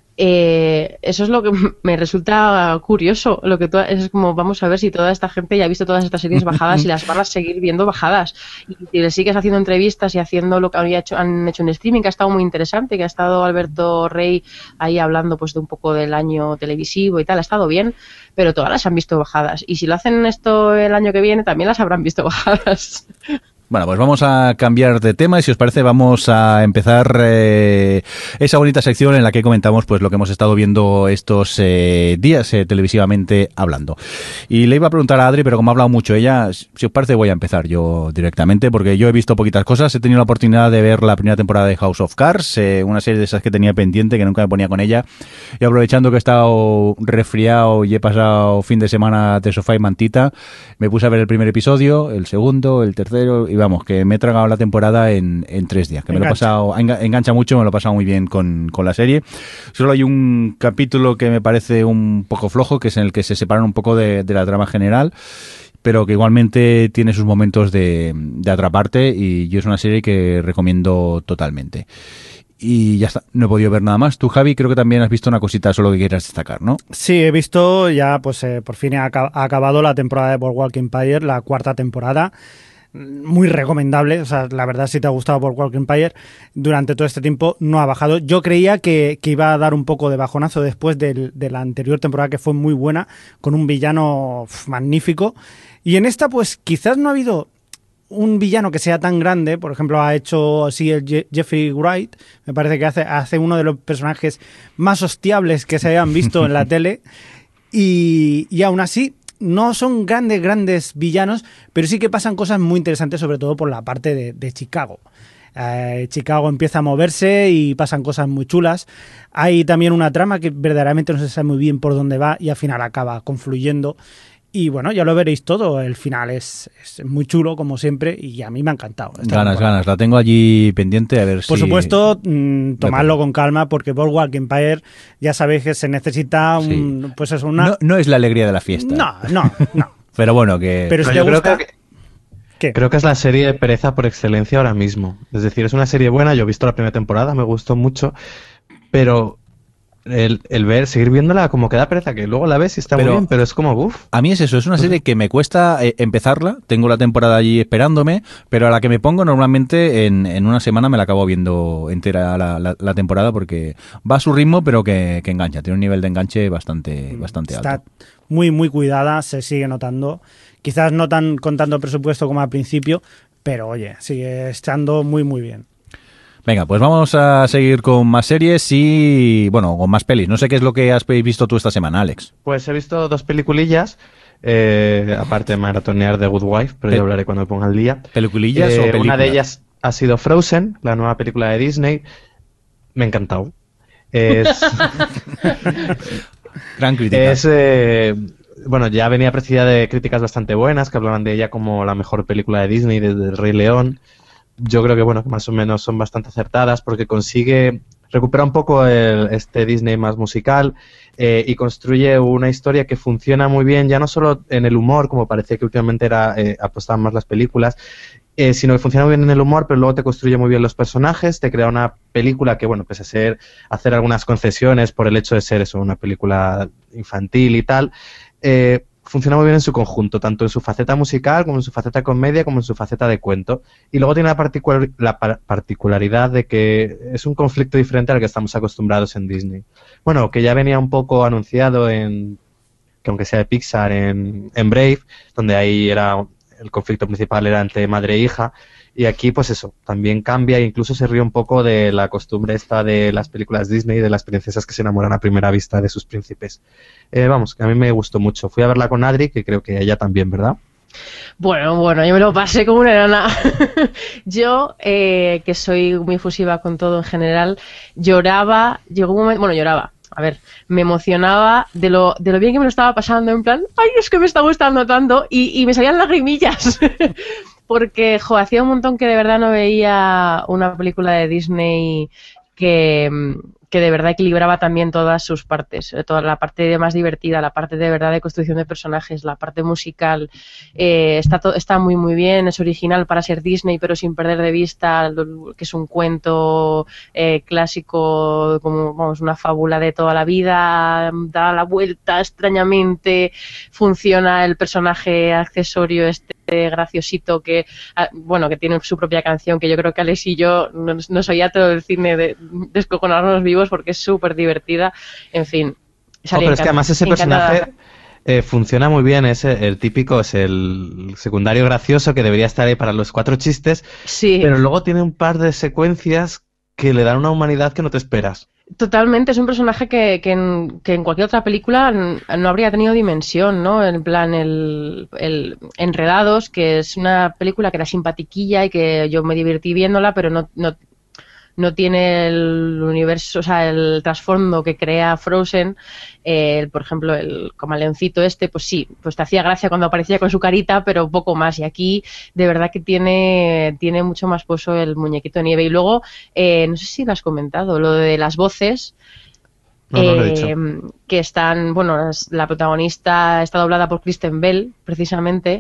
eh, eso es lo que me resulta curioso. Lo que tú, es como, vamos a ver si toda esta gente ya ha visto todas estas series bajadas y las van a seguir viendo bajadas. Y si le sigues haciendo entrevistas y haciendo lo que había hecho, han hecho en streaming, que ha estado muy interesante, que ha estado Alberto Rey ahí hablando pues de un poco del año televisivo y tal, ha estado bien, pero todas las han visto bajadas. Y si lo hacen esto el año que viene, también las habrán visto bajadas. Bueno, pues vamos a cambiar de tema y si os parece vamos a empezar eh, esa bonita sección en la que comentamos pues lo que hemos estado viendo estos eh, días eh, televisivamente hablando. Y le iba a preguntar a Adri, pero como ha hablado mucho ella, si os parece voy a empezar yo directamente porque yo he visto poquitas cosas. He tenido la oportunidad de ver la primera temporada de House of Cards, eh, una serie de esas que tenía pendiente que nunca me ponía con ella, y aprovechando que he estado resfriado y he pasado fin de semana de sofá y mantita, me puse a ver el primer episodio, el segundo, el tercero y vamos, que me he tragado la temporada en, en tres días, que me lo he pasado, enga- engancha mucho, me lo he pasado muy bien con, con la serie. Solo hay un capítulo que me parece un poco flojo, que es en el que se separan un poco de, de la trama general, pero que igualmente tiene sus momentos de, de atraparte y yo es una serie que recomiendo totalmente. Y ya está, no he podido ver nada más. Tú, Javi, creo que también has visto una cosita solo que quieras destacar, ¿no? Sí, he visto ya, pues eh, por fin ha, aca- ha acabado la temporada de Boardwalk Empire, la cuarta temporada. Muy recomendable, o sea, la verdad si te ha gustado Boardwalk Empire, durante todo este tiempo no ha bajado. Yo creía que, que iba a dar un poco de bajonazo después del, de la anterior temporada, que fue muy buena, con un villano uf, magnífico. Y en esta, pues quizás no ha habido un villano que sea tan grande. Por ejemplo, ha hecho así el Je- Jeffrey Wright, me parece que hace, hace uno de los personajes más hostiables que se hayan visto en la tele. Y, y aún así no son grandes, grandes villanos, pero sí que pasan cosas muy interesantes, sobre todo por la parte de, de Chicago. Eh, Chicago empieza a moverse y pasan cosas muy chulas. Hay también una trama que verdaderamente no se sabe muy bien por dónde va y al final acaba confluyendo. Y bueno, ya lo veréis todo. El final es, es muy chulo, como siempre, y a mí me ha encantado. Ganas, temporada. ganas. La tengo allí pendiente a ver si... Por supuesto, mmm, tomadlo con calma, porque Boardwalk Empire ya sabéis que se necesita un, sí. pues es una... No, no es la alegría de la fiesta. No, no, no. Pero bueno, que... Pero si Pero te yo gusta... creo que... ¿Qué? Creo que es la serie de pereza por excelencia ahora mismo. Es decir, es una serie buena, yo he visto la primera temporada, me gustó mucho, pero el, el ver, seguir viéndola como que da pereza, que luego la ves y está pero, muy bien, pero es como uff. A mí es eso, es una serie que me cuesta eh, empezarla, tengo la temporada allí esperándome, pero a la que me pongo normalmente en, en una semana me la acabo viendo entera la, la, la temporada porque va a su ritmo, pero que, que engancha, tiene un nivel de enganche bastante, bastante está alto. Está muy, muy cuidada, se sigue notando. Quizás no tan con tanto presupuesto como al principio, pero oye, sigue estando muy, muy bien. Venga, pues vamos a seguir con más series y, bueno, con más pelis. No sé qué es lo que has visto tú esta semana, Alex. Pues he visto dos peliculillas, eh, aparte de maratonear The Good Wife, pero Pe- yo hablaré cuando me ponga al día. ¿Peliculillas eh, o películas? Una de ellas ha sido Frozen, la nueva película de Disney. Me ha encantado. Es... Gran crítica. Es... Eh... Bueno, ya venía precedida de críticas bastante buenas que hablaban de ella como la mejor película de Disney desde El Rey León. Yo creo que, bueno, más o menos son bastante acertadas porque consigue recuperar un poco el, este Disney más musical eh, y construye una historia que funciona muy bien, ya no solo en el humor, como parecía que últimamente era eh, apostaban más las películas, eh, sino que funciona muy bien en el humor, pero luego te construye muy bien los personajes, te crea una película que, bueno, pese a ser, hacer algunas concesiones por el hecho de ser eso, una película infantil y tal, Eh, funciona muy bien en su conjunto, tanto en su faceta musical como en su faceta comedia como en su faceta de cuento. Y luego tiene la, particular, la par particularidad de que es un conflicto diferente al que estamos acostumbrados en Disney. Bueno, que ya venía un poco anunciado en, que aunque sea de Pixar, en, en Brave, donde ahí era el conflicto principal era entre madre e hija. Y aquí, pues eso, también cambia e incluso se ríe un poco de la costumbre esta de las películas Disney, de las princesas que se enamoran a primera vista de sus príncipes. Eh, vamos, que a mí me gustó mucho. Fui a verla con Adri, que creo que ella también, ¿verdad? Bueno, bueno, yo me lo pasé como una enana. Yo, eh, que soy muy efusiva con todo en general, lloraba, llegó un momento, bueno, lloraba. A ver, me emocionaba de lo, de lo bien que me lo estaba pasando, en plan, ay, es que me está gustando tanto, y, y me salían lagrimillas. Porque, jo, hacía un montón que de verdad no veía una película de Disney que, que de verdad equilibraba también todas sus partes, toda la parte más divertida, la parte de verdad de construcción de personajes, la parte musical, eh, está, to está muy muy bien, es original para ser Disney, pero sin perder de vista que es un cuento eh, clásico, como vamos, una fábula de toda la vida, da la vuelta extrañamente, funciona el personaje accesorio este graciosito que, bueno, que tiene su propia canción, que yo creo que Alex y yo nos, nos oía todo el cine de descojonarnos vivos porque es súper divertida, en fin. Oh, pero es que además ese personaje eh, funciona muy bien, es el típico, es el secundario gracioso que debería estar ahí para los cuatro chistes, sí. Pero luego tiene un par de secuencias que le dan una humanidad que no te esperas. Totalmente, es un personaje que, que, en, que en cualquier otra película no habría tenido dimensión, ¿no? En plan, el, el Enredados, que es una película que era simpatiquilla y que yo me divertí viéndola, pero no, no, no tiene el universo, o sea, el trasfondo que crea Frozen. Eh, por ejemplo, el camaleoncito este, pues sí, pues te hacía gracia cuando aparecía con su carita, pero poco más. Y aquí, de verdad que tiene, tiene mucho más pozo el muñequito de nieve. Y luego, eh, no sé si lo has comentado, lo de las voces. No, no lo he eh, dicho. Que están, bueno, la protagonista está doblada por Kristen Bell, precisamente.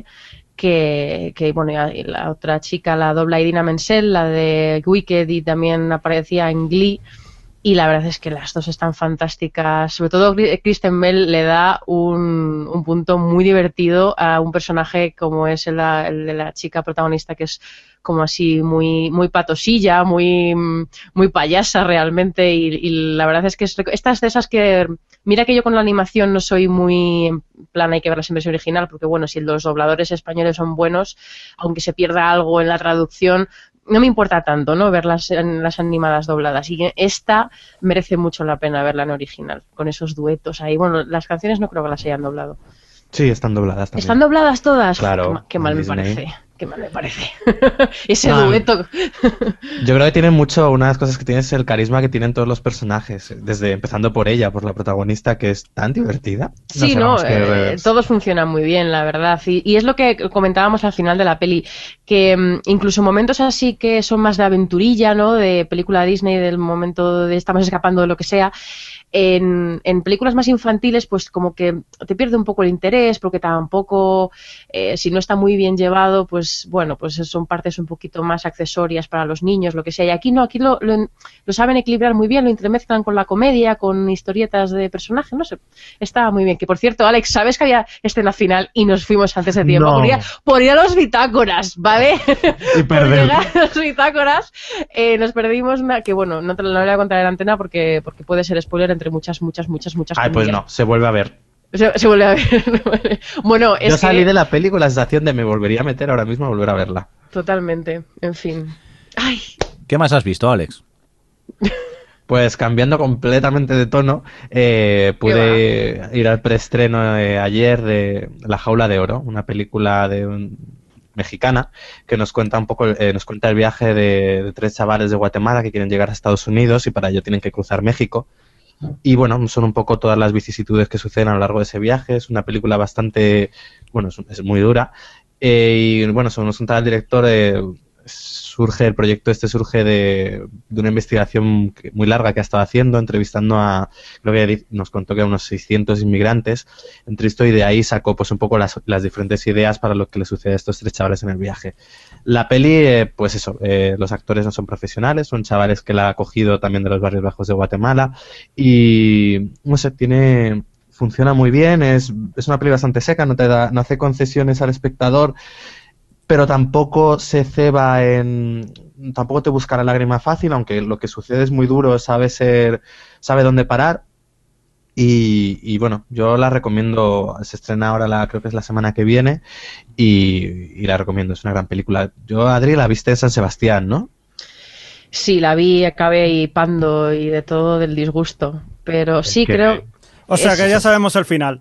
Que, que bueno, y la otra chica la dobla Idina Menzel, la de Wicked, y también aparecía en Glee. Y la verdad es que las dos están fantásticas. Sobre todo Kristen Bell le da un, un punto muy divertido a un personaje como es el, el de la chica protagonista, que es como así muy muy patosilla, muy muy payasa realmente. Y, y la verdad es que es, estas de esas que... Mira que yo con la animación no soy muy en plan, hay que verlas en versión original, porque bueno, si los dobladores españoles son buenos, aunque se pierda algo en la traducción, no me importa tanto, ¿no? Verlas en las animadas dobladas. Y esta merece mucho la pena verla en original, con esos duetos ahí. Bueno, las canciones no creo que las hayan doblado. Sí, están dobladas también. ¿Están dobladas todas? Claro. Qué, qué mal me Disney. parece. Qué mal me parece. Ese Ah, dueto. Yo creo que tiene mucho, una de las cosas que tiene es el carisma que tienen todos los personajes, desde empezando por ella, por la protagonista, que es tan divertida. Sí, sé, no, vamos, que- eh, todos funcionan muy bien, la verdad. Y, y es lo que comentábamos al final de la peli, que mm, incluso momentos así que son más de aventurilla, ¿no? De película Disney, del momento de estamos escapando de lo que sea. En, en películas más infantiles, pues como que te pierde un poco el interés, porque tampoco, eh, si no está muy bien llevado, pues bueno, pues son partes un poquito más accesorias para los niños, lo que sea. Y aquí no, aquí lo, lo, lo saben equilibrar muy bien, lo entremezclan con la comedia, con historietas de personajes, no sé, está muy bien. Que por cierto, Alex, ¿sabes que había escena final y nos fuimos antes de tiempo? No. Por, ir a, por ir a los bitácoras, ¿vale? Y Por perder. llegar a los bitácoras, eh, nos perdimos una, que bueno, no te lo no voy a contar en la antena porque, porque puede ser spoiler entre muchas, muchas, muchas, muchas Ay, pues comillas. no, se vuelve a ver. Se, se vuelve a ver. Bueno, es Yo salí que... de la peli con la sensación de me volvería a meter ahora mismo a volver a verla. Totalmente, en fin. Ay, ¿Qué más has visto, Alex? Pues cambiando completamente de tono, eh, pude ir al preestreno eh, ayer de La Jaula de Oro, una película de un- mexicana que nos cuenta un poco, eh, nos cuenta el viaje de, de tres chavales de Guatemala que quieren llegar a Estados Unidos y para ello tienen que cruzar México. Y bueno, son un poco todas las vicisitudes que suceden a lo largo de ese viaje. Es una película bastante, bueno, es, es muy dura. Eh, y bueno, según nos contaba el director, eh, surge el proyecto este surge de, de una investigación que- muy larga que ha estado haciendo, entrevistando a, creo que di- nos contó que a unos seiscientos inmigrantes, entrevistó y de ahí sacó pues un poco las, las diferentes ideas para lo que le sucede a estos tres chavales en el viaje. La peli, eh, pues eso, eh, los actores no son profesionales, son chavales que la ha cogido también de los barrios bajos de Guatemala y, no sé, tiene... Funciona muy bien, es, es una peli bastante seca, no te da, no hace concesiones al espectador, pero tampoco se ceba en... Tampoco te busca la lágrima fácil, aunque lo que sucede es muy duro, sabe ser... sabe dónde parar. Y, y bueno, yo la recomiendo, se estrena ahora, la creo que es la semana que viene, y, y la recomiendo, es una gran película. Yo, Adri, la viste en San Sebastián, ¿no? sí, la vi, acabé hipando y de todo del disgusto. Pero sí, que- creo... O sea es- que ya sabemos el final.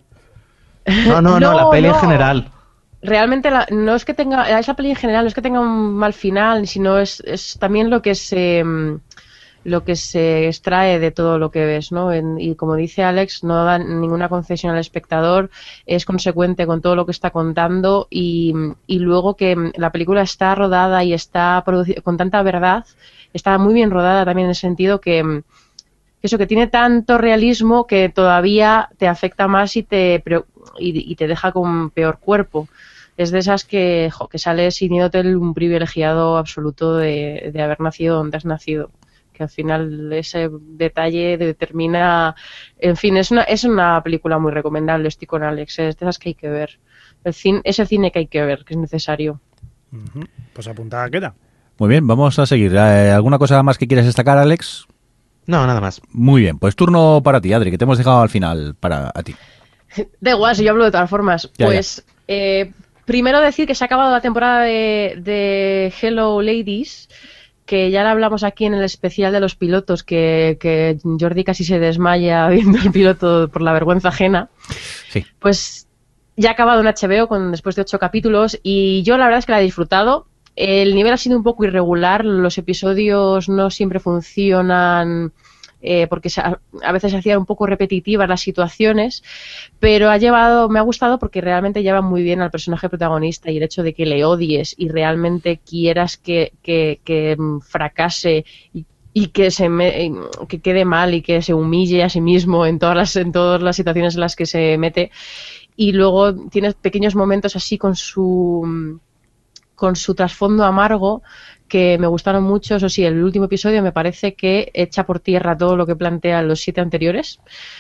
No, no, no, No, la peli en no. general. Realmente la- no es que tenga, esa peli en general no es que tenga un mal final, sino es, es también lo que se mm, lo que se extrae de todo lo que ves, ¿no? En- y como dice Alex, no da ninguna concesión al espectador, es consecuente con todo lo que está contando y, y luego que mm, la película está rodada y está producida con tanta verdad, está muy bien rodada también en el sentido que mm, eso que tiene tanto realismo que todavía te afecta más y te preo- y, y te deja con peor cuerpo. Es de esas que, jo, que sales sintiéndote un privilegiado absoluto de, de haber nacido donde has nacido. Que al final ese detalle determina... En fin, es una, es una película muy recomendable, estoy con Alex, es de esas que hay que ver. El cine, ese cine que hay que ver, que es necesario. Ujú. Pues apuntada queda. Muy bien, vamos a seguir. Eh, ¿Alguna cosa más que quieras destacar, Alex? No, nada más. Muy bien, pues turno para ti, Adri, que te hemos dejado al final para a ti. Da igual, si yo hablo de todas formas. Ya, Pues eh, primero decir que se ha acabado la temporada de, de Hello Ladies, que ya la hablamos aquí en el especial de los pilotos, que, que Jordi casi se desmaya viendo el piloto por la vergüenza ajena. Sí. Pues ya ha acabado en H B O con, después de ocho capítulos y yo la verdad es que la he disfrutado. El nivel ha sido un poco irregular, los episodios no siempre funcionan eh, porque se, a, a veces se hacían un poco repetitivas las situaciones, pero ha llevado, me ha gustado porque realmente lleva muy bien al personaje protagonista y el hecho de que le odies y realmente quieras que, que, que fracase y y que se me, que quede mal y que se humille a sí mismo en todas las en todas las situaciones en las que se mete, y luego tienes pequeños momentos así con su con su trasfondo amargo que me gustaron mucho. Eso sí, el último episodio me parece que echa por tierra todo lo que plantean los siete anteriores.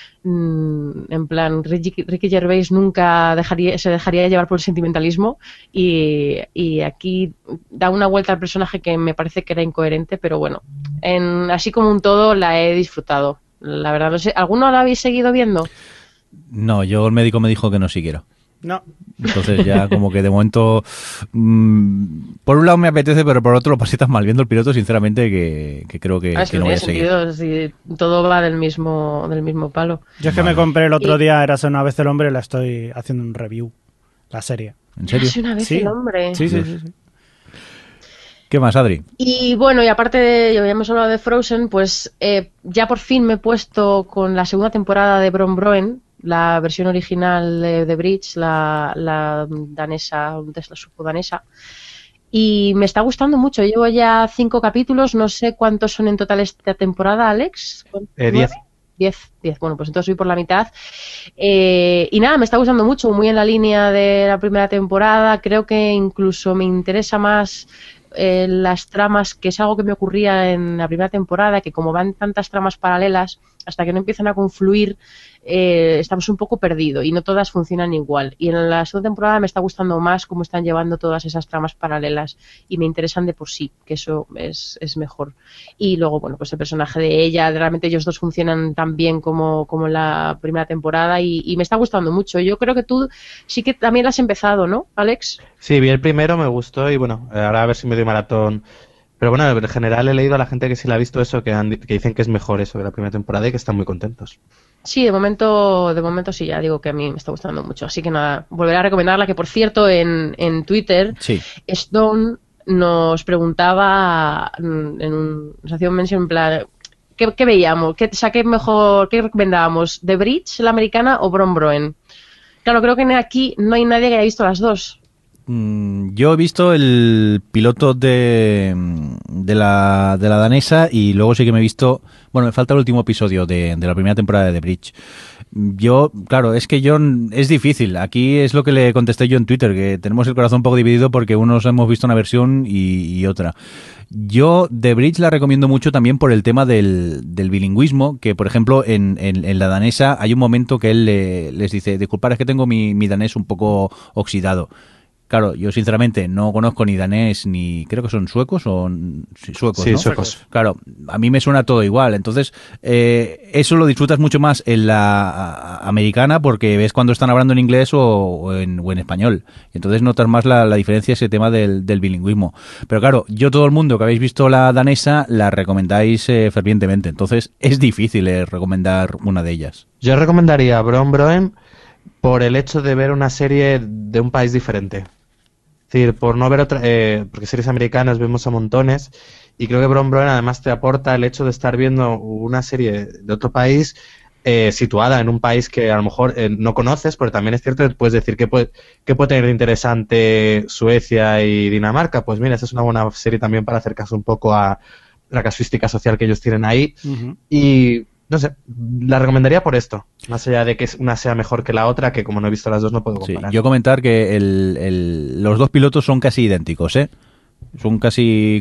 Mm, en plan, Ricky, Ricky Gervais nunca dejaría, se dejaría llevar por el sentimentalismo y, y aquí da una vuelta al personaje que me parece que era incoherente, pero bueno, en, así como un todo la he disfrutado. La verdad, no sé, ¿alguno la habéis seguido viendo? No, yo el médico me dijo que no siguiera. No. Entonces ya como que de momento mmm, por un lado me apetece, pero por otro lo pasé tan mal viendo el piloto, sinceramente, que, que creo que, Ah, es que que no no voy a tiene seguir. sentido, si todo va del mismo, del mismo palo. Yo es que Vale. me compré el otro Y- día Érase una vez el hombre y la estoy haciendo un review. La serie. ¿En serio? Hace una vez Sí. el hombre. Sí, sí, Dios. sí, sí. ¿Qué más, Adri? Y bueno, y aparte de, ya hemos hablado de Frozen, pues eh, ya por fin me he puesto con la segunda temporada de Bron Broen, la versión original de, de Bridge, la, la danesa, la supo-danesa. Y me está gustando mucho. Llevo ya cinco capítulos, no sé cuántos son en total esta temporada, Alex. Eh, diez. Diez, diez. Bueno, pues entonces voy por la mitad. Eh, y nada, me está gustando mucho, muy en la línea de la primera temporada. Creo que incluso me interesa más eh, las tramas, que es algo que me ocurría en la primera temporada, que como van tantas tramas paralelas, hasta que no empiezan a confluir, eh, estamos un poco perdidos y no todas funcionan igual. Y en la segunda temporada me está gustando más cómo están llevando todas esas tramas paralelas y me interesan de por sí, que eso es, es mejor. Y luego, bueno, pues el personaje de ella, realmente ellos dos funcionan tan bien como, como en la primera temporada y, y me está gustando mucho. Yo creo que tú sí que también la has empezado, ¿no, Alex? Sí, vi el primero, me gustó y bueno, ahora a ver si me doy maratón. Pero bueno, en general he leído a la gente que sí la ha visto eso, que, han, que dicen que es mejor eso de la primera temporada y que están muy contentos. Sí, de momento, de momento sí, ya digo que a mí me está gustando mucho. Así que nada, volveré a recomendarla, que por cierto en, en Twitter, Sí. Stone nos preguntaba, en un, nos hacía un mention en plan, ¿qué, qué veíamos? ¿Qué, o sea, ¿qué mejor, qué recomendábamos? ¿The Bridge, la americana, o Bron Broen? Claro, creo que aquí no hay nadie que haya visto las dos. Yo he visto el piloto de, de, la, de la danesa y luego sí que me he visto... Bueno, me falta el último episodio de, de la primera temporada de The Bridge. Yo, claro, es que yo... Es difícil. Aquí es lo que le contesté yo en Twitter, que tenemos el corazón un poco dividido porque unos hemos visto una versión y, y otra. Yo The Bridge la recomiendo mucho también por el tema del, del bilingüismo, que por ejemplo en, en, en la danesa hay un momento que él le, les dice, disculpad, es que tengo mi, mi danés un poco oxidado. Claro, yo sinceramente no conozco ni danés ni... Creo que son suecos o... Sí, suecos, sí, ¿no? suecos. Claro, a mí me suena todo igual. Entonces, eh, eso lo disfrutas mucho más en la americana porque ves cuando están hablando en inglés o, o, en, o en español. Entonces notas más la, la diferencia, ese tema del, del bilingüismo. Pero claro, yo todo el mundo que habéis visto la danesa la recomendáis eh, fervientemente. Entonces, es difícil eh, recomendar una de ellas. Yo recomendaría Bron Broen por el hecho de ver una serie de un país diferente. Es decir, por no ver otra, eh, porque series americanas vemos a montones y creo que Bron Broen además te aporta el hecho de estar viendo una serie de otro país eh, situada en un país que a lo mejor eh, no conoces, pero también es cierto que puedes decir que puede, que puede tener de interesante Suecia y Dinamarca. Pues mira, esa es una buena serie también para acercarse un poco a la casuística social que ellos tienen ahí. Uh-huh. Y no sé, la recomendaría por esto, más allá de que una sea mejor que la otra, que como no he visto las dos no puedo comparar. Sí, yo comentar que el, el, los dos pilotos son casi idénticos, ¿eh? Son casi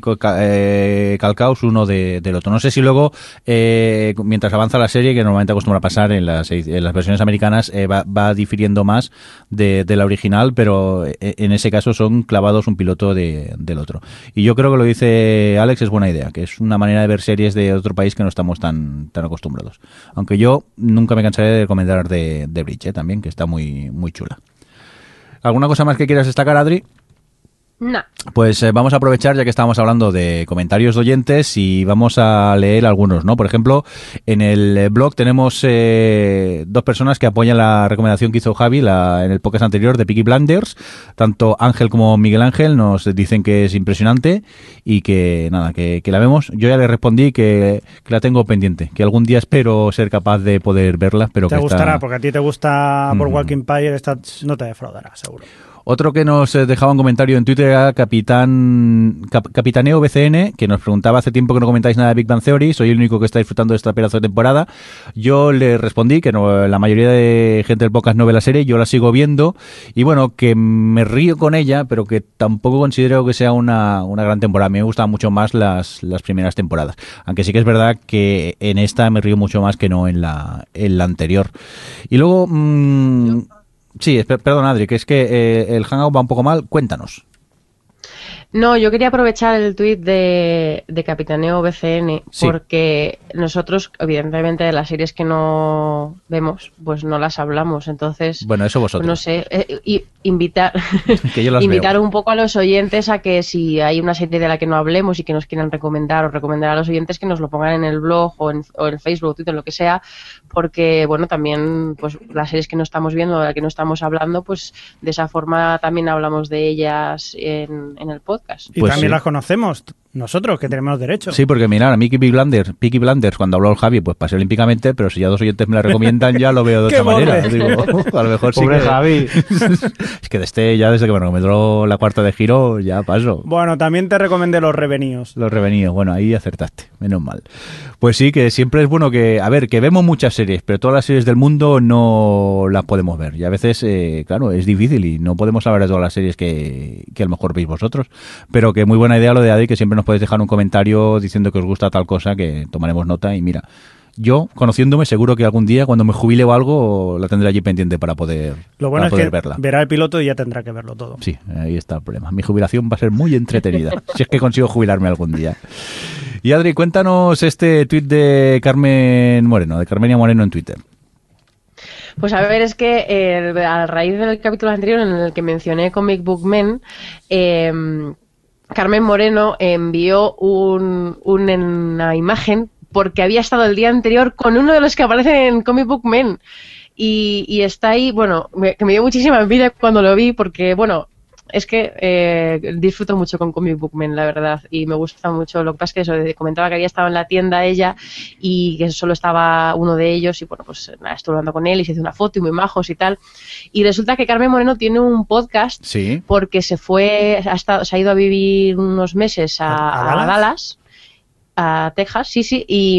eh, calcaos uno de, del otro. No sé si luego, eh, mientras avanza la serie, que normalmente acostumbra a pasar en las, en las versiones americanas, eh, va, va difiriendo más de, de la original, pero en ese caso son clavados un piloto de, del otro. Y yo creo que lo dice Alex, es buena idea, que es una manera de ver series de otro país que no estamos tan, tan acostumbrados. Aunque yo nunca me cansaré de recomendar de, de Bridge, ¿eh? También, que está muy, muy chula. ¿Alguna cosa más que quieras destacar, Adri? No. Pues eh, vamos a aprovechar, ya que estábamos hablando de comentarios de oyentes, y vamos a leer algunos, ¿no? Por ejemplo, en el blog tenemos eh, dos personas que apoyan la recomendación que hizo Javi la, en el podcast anterior de Peaky Blinders. Tanto Ángel como Miguel Ángel nos dicen que es impresionante y que, nada, que, que la vemos. Yo ya le respondí que, que la tengo pendiente, que algún día espero ser capaz de poder verla, pero te que gustará, está... porque a ti te gusta por mm. Walking Empire, esta no te defraudará, seguro. Otro que nos dejaba un comentario en Twitter era Capitán Cap, Capitaneo B C N, que nos preguntaba hace tiempo que no comentáis nada de Big Bang Theory, soy el único que está disfrutando de esta pedazo de temporada. Yo le respondí que no, la mayoría de gente del podcast no ve la serie, yo la sigo viendo, y bueno, que me río con ella, pero que tampoco considero que sea una, una gran temporada. A mí me gustan mucho más las, las primeras temporadas, aunque sí que es verdad que en esta me río mucho más que no en la, en la anterior. Y luego... Mmm, Sí, perdón, Adri, que es que eh, el Hangout va un poco mal. Cuéntanos. No, yo quería aprovechar el tuit de, de Capitaneo B C N, sí, porque nosotros, evidentemente, de las series que no vemos, pues no las hablamos. Entonces, bueno, eso vosotros. No sé, eh, y, invitar, que yo las invitar veo. un poco a los oyentes a que si hay una serie de la que no hablemos y que nos quieran recomendar o recomendar a los oyentes, que nos lo pongan en el blog o en, o en Facebook, Twitter, lo que sea, porque, bueno, también, pues las series que no estamos viendo, de las que no estamos hablando, pues de esa forma también hablamos de ellas en, en el podcast. podcast. Y Pues también sí. las conocemos nosotros, que tenemos derecho. Sí, porque mira, a mí Peaky Blinders, Peaky Blinders, cuando habló el Javi, pues pasé olímpicamente, pero si ya dos oyentes me la recomiendan, ya lo veo de ¡Qué otra manera. borde! Digo, a lo mejor sí Pobre que... Javi. Es que de este, ya desde que me recomendó la cuarta de giro, ya paso. Bueno, también te recomendé Los Revenidos. Los revenidos, bueno, ahí acertaste, menos mal. Pues sí, que siempre es bueno que, a ver, que vemos muchas series, pero todas las series del mundo no las podemos ver. Y a veces, eh, claro, es difícil y no podemos hablar de todas las series que, que a lo mejor veis vosotros. Pero que muy buena idea lo de Adi, que siempre nos podéis dejar un comentario diciendo que os gusta tal cosa, que tomaremos nota. Y mira, yo, conociéndome, seguro que algún día, cuando me jubile o algo, la tendré allí pendiente para poder, Lo bueno para es poder que verla. verá el piloto y ya tendrá que verlo todo. Sí, ahí está el problema. Mi jubilación va a ser muy entretenida, si es que consigo jubilarme algún día. Y Adri, cuéntanos este tuit de Carmen Moreno, de Carmenia Moreno en Twitter. Pues a ver, es que eh, a raíz del capítulo anterior en el que mencioné Comic Book Men, eh, Carmen Moreno envió un, un, una imagen porque había estado el día anterior con uno de los que aparecen en Comic Book Men. Y, y está ahí, bueno, me, que me dio muchísima envidia cuando lo vi porque, bueno, es que eh, disfruto mucho con Comic Book Men, la verdad, y me gusta mucho. Lo que pasa es que eso, comentaba que había estado en la tienda ella y que solo estaba uno de ellos y bueno, pues nada, estuve hablando con él y se hizo una foto y muy majos y tal. Y resulta que Carmen Moreno tiene un podcast Sí. porque se fue, ha estado, se ha ido a vivir unos meses a, ¿A- a a Dallas? Dallas, a Texas, sí, sí, y...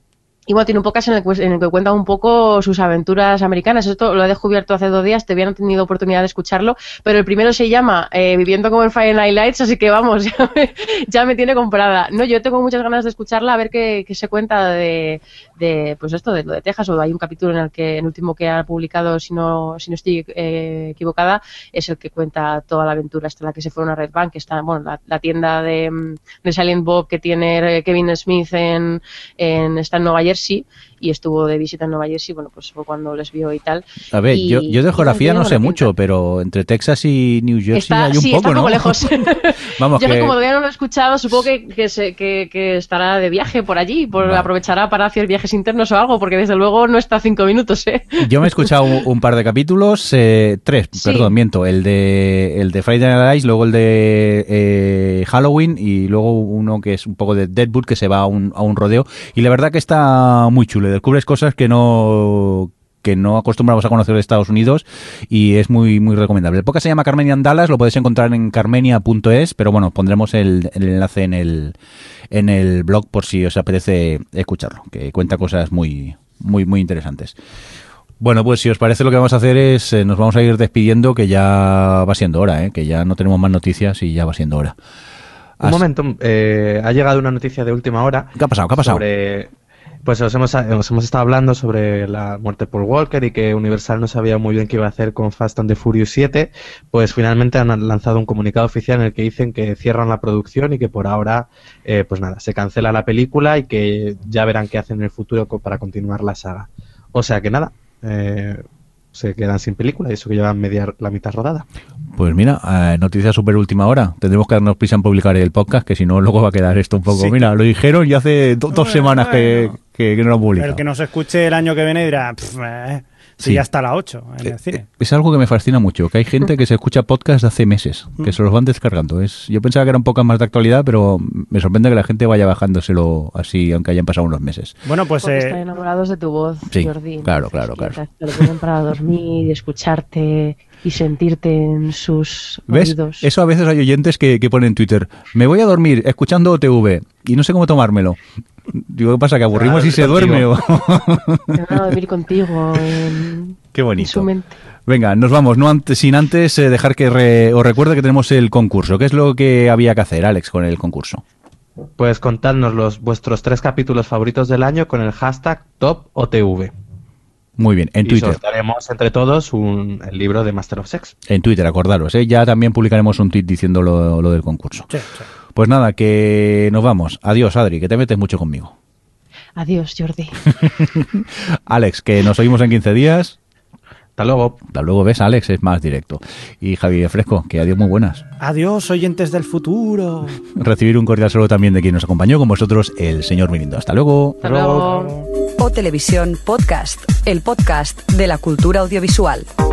Y bueno, tiene un podcast en el, que, en el que cuenta un poco sus aventuras americanas. Esto lo he descubierto hace dos días, todavía no he tenido oportunidad de escucharlo, pero el primero se llama eh, Viviendo como en Friday Night Lights, así que vamos, ya me, ya me tiene comprada. No, yo tengo muchas ganas de escucharla, a ver qué, qué se cuenta de, de, pues esto, de lo de Texas, o hay un capítulo en el que, el último que ha publicado, si no, si no estoy eh, equivocada, es el que cuenta toda la aventura hasta la que se fueron a Red Bank, que está, bueno, la, la tienda de, de Silent Bob que tiene Kevin Smith en, en, está en Nueva Jersey, y estuvo de visita en Nueva Jersey, bueno, pues fue cuando les vio y tal. A ver, y, yo, yo de geografía y no sé buena mucho, pinta. pero entre Texas y New Jersey Está, hay un sí, poco, está un ¿no? poco lejos. Vamos, yo que... como todavía no lo he escuchado, supongo que, que, se, que, que estará de viaje por allí, por, Vale. aprovechará para hacer viajes internos o algo, porque desde luego no está a cinco minutos, ¿eh? Yo me he escuchado un, un par de capítulos, eh, tres, Sí. perdón, miento, el de el de Friday Night Lights, luego el de eh, Halloween y luego uno que es un poco de Deadwood que se va a un, a un rodeo y la verdad que está muy chulo, descubres cosas que no que no acostumbramos a conocer de Estados Unidos y es muy muy recomendable. El podcast se llama Carmenia en Dallas, lo podéis encontrar en carmenia punto es, pero bueno, pondremos el, el enlace en el en el blog por si os apetece escucharlo, que cuenta cosas muy muy muy interesantes. Bueno, pues si os parece lo que vamos a hacer es, eh, nos vamos a ir despidiendo, que ya va siendo hora, ¿eh? Que ya no tenemos más noticias y ya va siendo hora. Un As- momento, eh, ha llegado una noticia de última hora. ¿Qué ha pasado? ¿Qué ha pasado? Sobre, pues os hemos, os hemos estado hablando sobre la muerte de Paul Walker y que Universal no sabía muy bien qué iba a hacer con Fast and the Furious siete. Pues finalmente han lanzado un comunicado oficial en el que dicen que cierran la producción y que por ahora, eh, pues nada, se cancela la película y que ya verán qué hacen en el futuro co- para continuar la saga. O sea que nada, eh, se quedan sin película y eso que llevan media la mitad rodada. Pues mira, eh, noticia súper última hora. Tendremos que darnos prisa en publicar el podcast, que si no luego va a quedar esto un poco... Sí. Mira, lo dijeron ya hace do- dos Bueno, semanas que, bueno. que, que no lo han publicado. El que nos escuche el año que viene dirá, "Pff, eh, si Sí. ya está la ocho en el Eh, cine". Es algo que me fascina mucho, que hay gente que se escucha podcast de hace meses, que se los van descargando. Es, yo pensaba que era un poco más de actualidad, pero me sorprende que la gente vaya bajándoselo así, aunque hayan pasado unos meses. Bueno, pues Porque eh, están enamorados de tu voz, Sí, Jordi. claro, claro, Entonces, claro. Te lo ponen para dormir y escucharte y sentirte en sus ¿Ves? oídos. Eso a veces hay oyentes que, que ponen en Twitter, me voy a dormir escuchando O T V y no sé cómo tomármelo. Digo, ¿qué pasa? ¿Que aburrimos Claro, y se contigo. duerme? o- Te van a dormir contigo en, Qué en bonito. su mente. Venga, nos vamos, no antes, sin antes eh, dejar que re- os recuerde que tenemos el concurso. ¿Qué es lo que había que hacer, Alex, con el concurso? Pues contadnos los vuestros tres capítulos favoritos del año con el hashtag Top O T V. Muy bien, en y Twitter. sortearemos entre todos un, el libro de Master of Sex. En Twitter, acordaros, ¿eh? Ya también publicaremos un tweet diciendo lo, lo del concurso. sí, sí. Pues nada, que nos vamos. Adiós, Adri, que te metes mucho conmigo. Adiós, Jordi. Alex, que nos oímos en quince días. Hasta luego. Hasta luego, ves, Alex, es más directo. Y Javier Fresco, que adiós, muy buenas. Adiós, oyentes del futuro. Recibir un cordial saludo también de quien nos acompañó con vosotros, el señor Mirindo. Hasta luego. Hasta luego. O Televisión Podcast, el podcast de la cultura audiovisual.